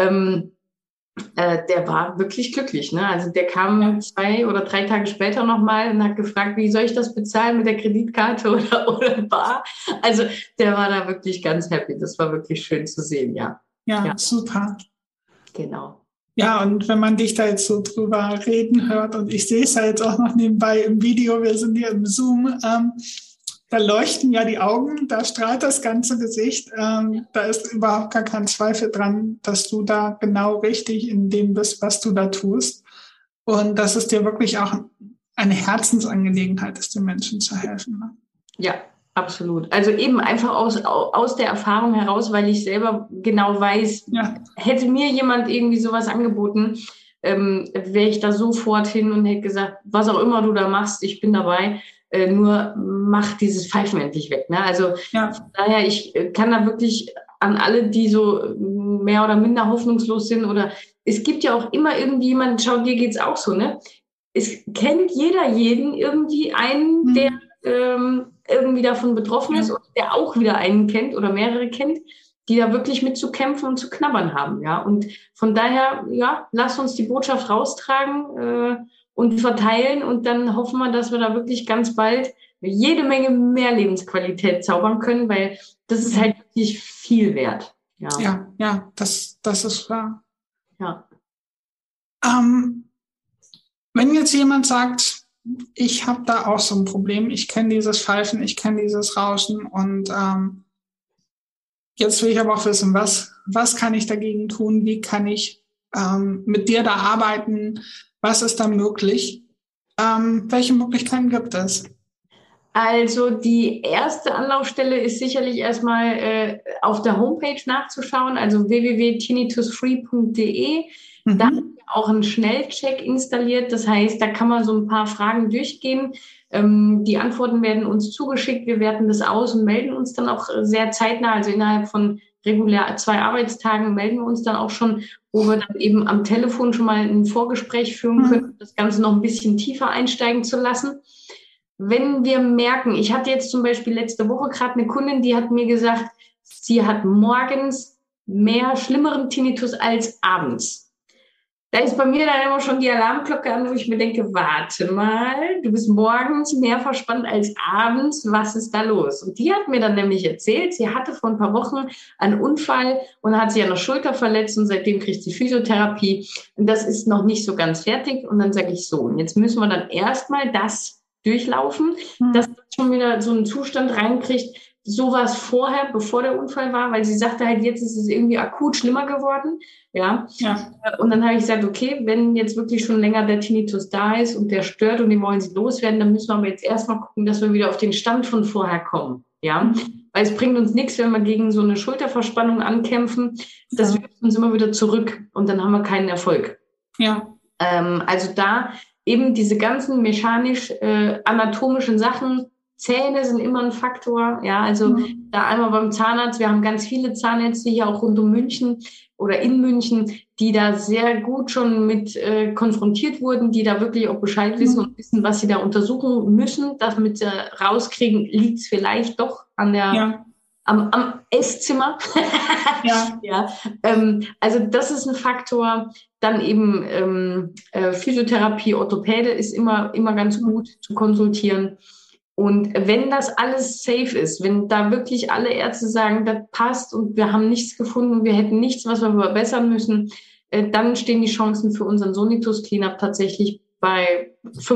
Der war wirklich glücklich, ne? Also der kam 2 oder 3 Tage später nochmal und hat gefragt, wie soll ich das bezahlen, mit der Kreditkarte oder bar? Also der war da wirklich ganz happy. Das war wirklich schön zu sehen, ja. Ja, super. Genau. Ja, und wenn man dich da jetzt so drüber reden hört und ich sehe es ja jetzt auch noch nebenbei im Video, wir sind hier im Zoom, da leuchten ja die Augen, da strahlt das ganze Gesicht. Da ist überhaupt gar kein Zweifel dran, dass du da genau richtig in dem bist, was du da tust. Und dass es dir wirklich auch eine Herzensangelegenheit ist, den Menschen zu helfen. Ne? Ja, absolut. Also eben einfach aus der Erfahrung heraus, weil ich selber genau weiß, hätte mir jemand irgendwie sowas angeboten, wäre ich da sofort hin und hätte gesagt, was auch immer du da machst, ich bin dabei. Nur mach dieses Pfeifen endlich weg. Ne? Also daher, ich kann da wirklich an alle, die so mehr oder minder hoffnungslos sind oder es gibt ja auch immer irgendwie jemanden, schau, dir geht's auch so, ne? Es kennt jeder jeden irgendwie einen, der irgendwie davon betroffen ist und der auch wieder einen kennt oder mehrere kennt, die da wirklich mit zu kämpfen und zu knabbern haben. Ja? Und von daher, lass uns die Botschaft raustragen und verteilen und dann hoffen wir, dass wir da wirklich ganz bald jede Menge mehr Lebensqualität zaubern können, weil das ist halt wirklich viel wert. Ja, das ist wahr. Ja. Wenn jetzt jemand sagt, ich habe da auch so ein Problem, ich kenne dieses Pfeifen, ich kenne dieses Rauschen und jetzt will ich aber auch wissen, was kann ich dagegen tun, wie kann ich mit dir da arbeiten, was ist da möglich? Welche Möglichkeiten gibt es? Also die erste Anlaufstelle ist sicherlich erstmal auf der Homepage nachzuschauen, also www.tinnitusfree.de. Da haben wir auch einen Schnellcheck installiert. Das heißt, da kann man so ein paar Fragen durchgehen. Die Antworten werden uns zugeschickt. Wir werten das aus und melden uns dann auch sehr zeitnah. Also innerhalb von regulär 2 Arbeitstagen melden wir uns dann auch schon, wo wir dann eben am Telefon schon mal ein Vorgespräch führen können, das Ganze noch ein bisschen tiefer einsteigen zu lassen. Wenn wir merken, ich hatte jetzt zum Beispiel letzte Woche gerade eine Kundin, die hat mir gesagt, sie hat morgens mehr schlimmeren Tinnitus als abends. Da ist bei mir dann immer schon die Alarmglocke an, wo ich mir denke, warte mal, du bist morgens mehr verspannt als abends, was ist da los? Und die hat mir dann nämlich erzählt, sie hatte vor ein paar Wochen einen Unfall und hat sich an der Schulter verletzt und seitdem kriegt sie Physiotherapie. Und das ist noch nicht so ganz fertig. Und dann sage ich so, und jetzt müssen wir dann erstmal das durchlaufen, dass das schon wieder so einen Zustand reinkriegt, sowas vorher, bevor der Unfall war, weil sie sagte halt, jetzt ist es irgendwie akut schlimmer geworden. Ja. Und dann habe ich gesagt, okay, wenn jetzt wirklich schon länger der Tinnitus da ist und der stört und den wollen sie loswerden, dann müssen wir aber jetzt erstmal gucken, dass wir wieder auf den Stand von vorher kommen. Ja. Weil es bringt uns nichts, wenn wir gegen so eine Schulterverspannung ankämpfen. Das wirft uns immer wieder zurück und dann haben wir keinen Erfolg. Ja. Also da eben diese ganzen mechanisch-anatomischen Sachen, Zähne sind immer ein Faktor, ja, also da einmal beim Zahnarzt, wir haben ganz viele Zahnärzte hier auch rund um München oder in München, die da sehr gut schon mit konfrontiert wurden, die da wirklich auch Bescheid wissen und wissen, was sie da untersuchen müssen, damit sie rauskriegen, liegt es vielleicht doch an der am Esszimmer. Also das ist ein Faktor. Dann eben Physiotherapie, Orthopäde ist immer ganz gut zu konsultieren. Und wenn das alles safe ist, wenn da wirklich alle Ärzte sagen, das passt und wir haben nichts gefunden, wir hätten nichts, was wir verbessern müssen, dann stehen die Chancen für unseren Sonitus Cleanup tatsächlich bei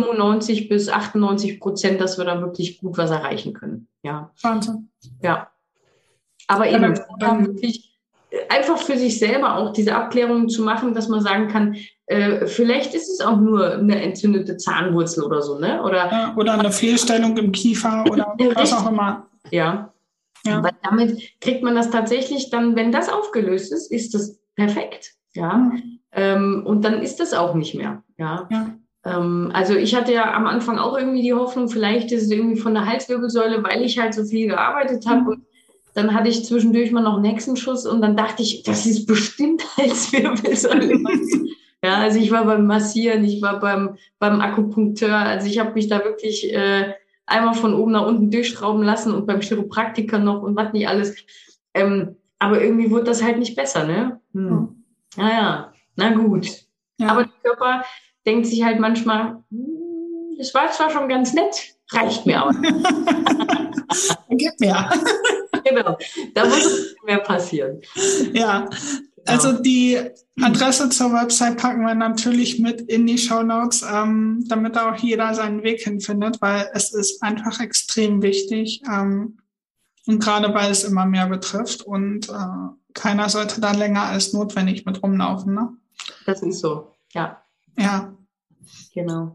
95-98%, dass wir da wirklich gut was erreichen können. Ja. Wahnsinn. Ja. Aber eben wirklich einfach für sich selber auch diese Abklärungen zu machen, dass man sagen kann, vielleicht ist es auch nur eine entzündete Zahnwurzel oder so, ne? Oder eine Fehlstellung im Kiefer oder was auch immer. Ja. Weil damit kriegt man das tatsächlich dann, wenn das aufgelöst ist, ist das perfekt. Ja. Und dann ist das auch nicht mehr. Ja. Also ich hatte ja am Anfang auch irgendwie die Hoffnung, vielleicht ist es irgendwie von der Halswirbelsäule, weil ich halt so viel gearbeitet habe. Und dann hatte ich zwischendurch mal noch einen Hexenschuss und dann dachte ich, das ist bestimmt Halswirbelsäule. Ja, also ich war beim Massieren, ich war beim Akupunkteur, also ich habe mich da wirklich einmal von oben nach unten durchschrauben lassen und beim Chiropraktiker noch und was nicht alles. Aber irgendwie wurde das halt nicht besser, ne? Naja, na gut. Ja. Aber der Körper denkt sich halt manchmal, das war zwar schon ganz nett, reicht mir auch. Gib mir. Genau, da muss mehr passieren. Ja, also die Adresse zur Website packen wir natürlich mit in die Shownotes, damit auch jeder seinen Weg hinfindet, weil es ist einfach extrem wichtig und gerade weil es immer mehr betrifft und keiner sollte da länger als notwendig mit rumlaufen. Ne? Das ist so, ja. Ja. Genau.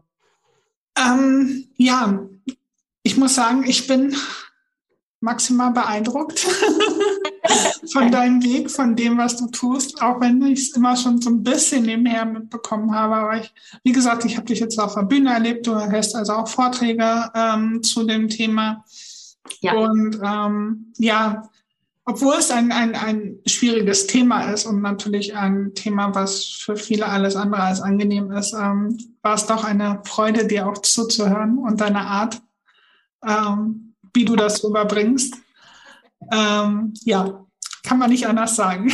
Ja, ich muss sagen, ich bin maximal beeindruckt von deinem Weg, von dem, was du tust, auch wenn ich es immer schon so ein bisschen nebenher mitbekommen habe. Aber wie gesagt, ich habe dich jetzt auf der Bühne erlebt, du hältst also auch Vorträge zu dem Thema. Ja. Und obwohl es ein schwieriges Thema ist und natürlich ein Thema, was für viele alles andere als angenehm ist, war es doch eine Freude, dir auch zuzuhören und deine Art, wie du das rüberbringst. Ja, kann man nicht anders sagen.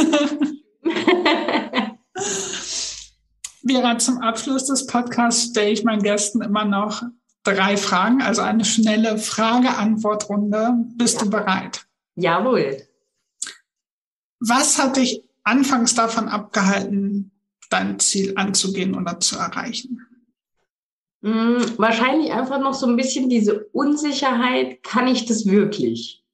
Vera, zum Abschluss des Podcasts stelle ich meinen Gästen immer noch 3 Fragen, also eine schnelle Frage-Antwort-Runde. Bist du bereit? Jawohl. Was hat dich anfangs davon abgehalten, dein Ziel anzugehen oder zu erreichen? Wahrscheinlich einfach noch so ein bisschen diese Unsicherheit, kann ich das wirklich?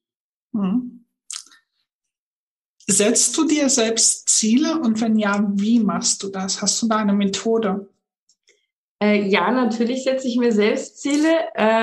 Setzt du dir selbst Ziele und wenn ja, wie machst du das? Hast du da eine Methode? Ja, natürlich setze ich mir selbst Ziele.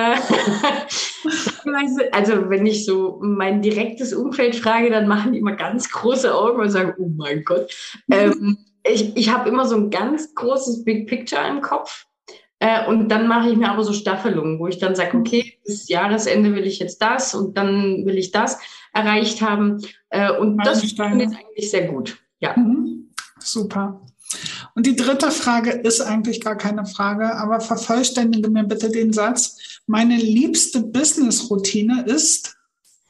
Also wenn ich so mein direktes Umfeld frage, dann machen die immer ganz große Augen und sagen, oh mein Gott. Ich habe immer so ein ganz großes Big Picture im Kopf. Und dann mache ich mir aber so Staffelungen, wo ich dann sage, okay, bis Jahresende will ich jetzt das und dann will ich das erreicht haben. Und das funktioniert eigentlich sehr gut. Ja. Super. Und die 3. Frage ist eigentlich gar keine Frage, aber vervollständige mir bitte den Satz. Meine liebste Business-Routine ist?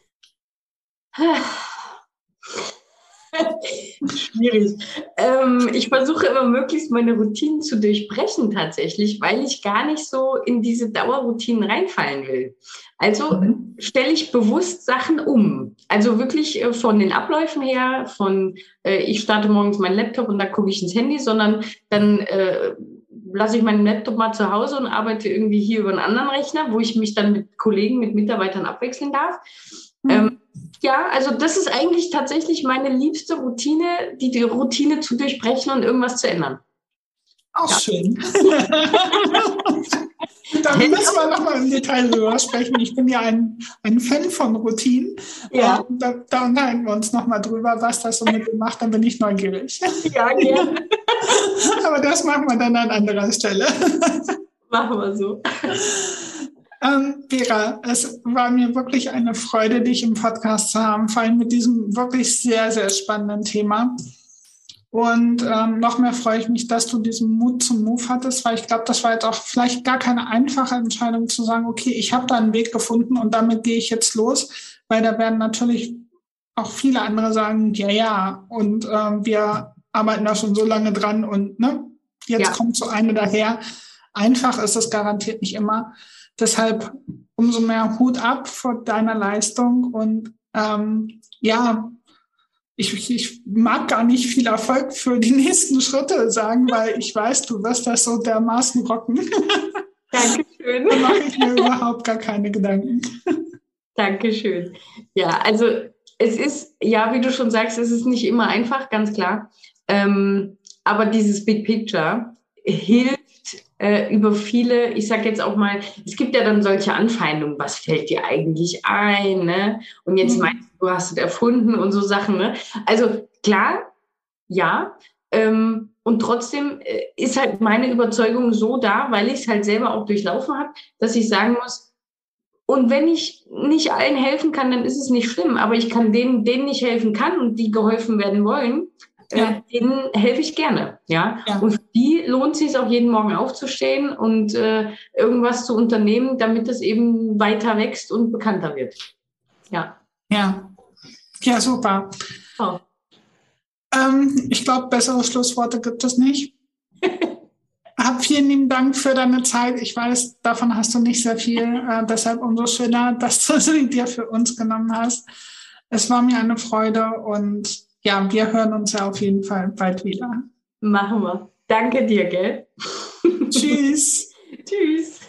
Schwierig. Ich versuche immer möglichst meine Routinen zu durchbrechen tatsächlich, weil ich gar nicht so in diese Dauerroutinen reinfallen will. Also stelle ich bewusst Sachen um. Also wirklich von den Abläufen her, ich starte morgens meinen Laptop und dann gucke ich ins Handy, sondern dann lasse ich meinen Laptop mal zu Hause und arbeite irgendwie hier über einen anderen Rechner, wo ich mich dann mit Kollegen, mit Mitarbeitern abwechseln darf. Ja, also das ist eigentlich tatsächlich meine liebste Routine, die Routine zu durchbrechen und irgendwas zu ändern. Auch ja. Schön. Da müssen wir nochmal im Detail drüber sprechen. Ich bin ja ein Fan von Routinen. Ja. Da unterhalten wir uns nochmal drüber, was das so mit dem macht. Dann bin ich neugierig. Ja, gerne. Aber das machen wir dann an anderer Stelle. Machen wir so. Vera, es war mir wirklich eine Freude, dich im Podcast zu haben, vor allem mit diesem wirklich sehr, sehr spannenden Thema. Und noch mehr freue ich mich, dass du diesen Mut zum Move hattest, weil ich glaube, das war jetzt auch vielleicht gar keine einfache Entscheidung zu sagen, okay, ich habe da einen Weg gefunden und damit gehe ich jetzt los, weil da werden natürlich auch viele andere sagen, ja, und wir arbeiten da schon so lange dran und jetzt kommt so eine daher. Einfach ist es garantiert nicht immer. Deshalb umso mehr Hut ab vor deiner Leistung und ich mag gar nicht viel Erfolg für die nächsten Schritte sagen, weil ich weiß, du wirst das so dermaßen rocken. Dankeschön. Da mache ich mir überhaupt gar keine Gedanken. Dankeschön. Ja, also es ist, ja, wie du schon sagst, es ist nicht immer einfach, ganz klar. Aber dieses Big Picture hilft über viele, ich sage jetzt auch mal, es gibt ja dann solche Anfeindungen, was fällt dir eigentlich ein, ne? Und jetzt meinst du hast es erfunden und so Sachen, ne? Also klar, ja, und trotzdem ist halt meine Überzeugung so da, weil ich es halt selber auch durchlaufen habe, dass ich sagen muss, und wenn ich nicht allen helfen kann, dann ist es nicht schlimm, aber ich kann denen nicht helfen kann und die geholfen werden wollen, denen helfe ich gerne, ja. Und für die lohnt es sich auch jeden Morgen aufzustehen und irgendwas zu unternehmen, damit es eben weiter wächst und bekannter wird. Ja. Ja, super. Oh. Ich glaube, bessere Schlussworte gibt es nicht. Vielen lieben Dank für deine Zeit. Ich weiß, davon hast du nicht sehr viel. Deshalb umso schöner, dass du sie dir für uns genommen hast. Es war mir eine Freude und ja, wir hören uns ja auf jeden Fall bald wieder. Machen wir. Danke dir, gell? Tschüss. Tschüss.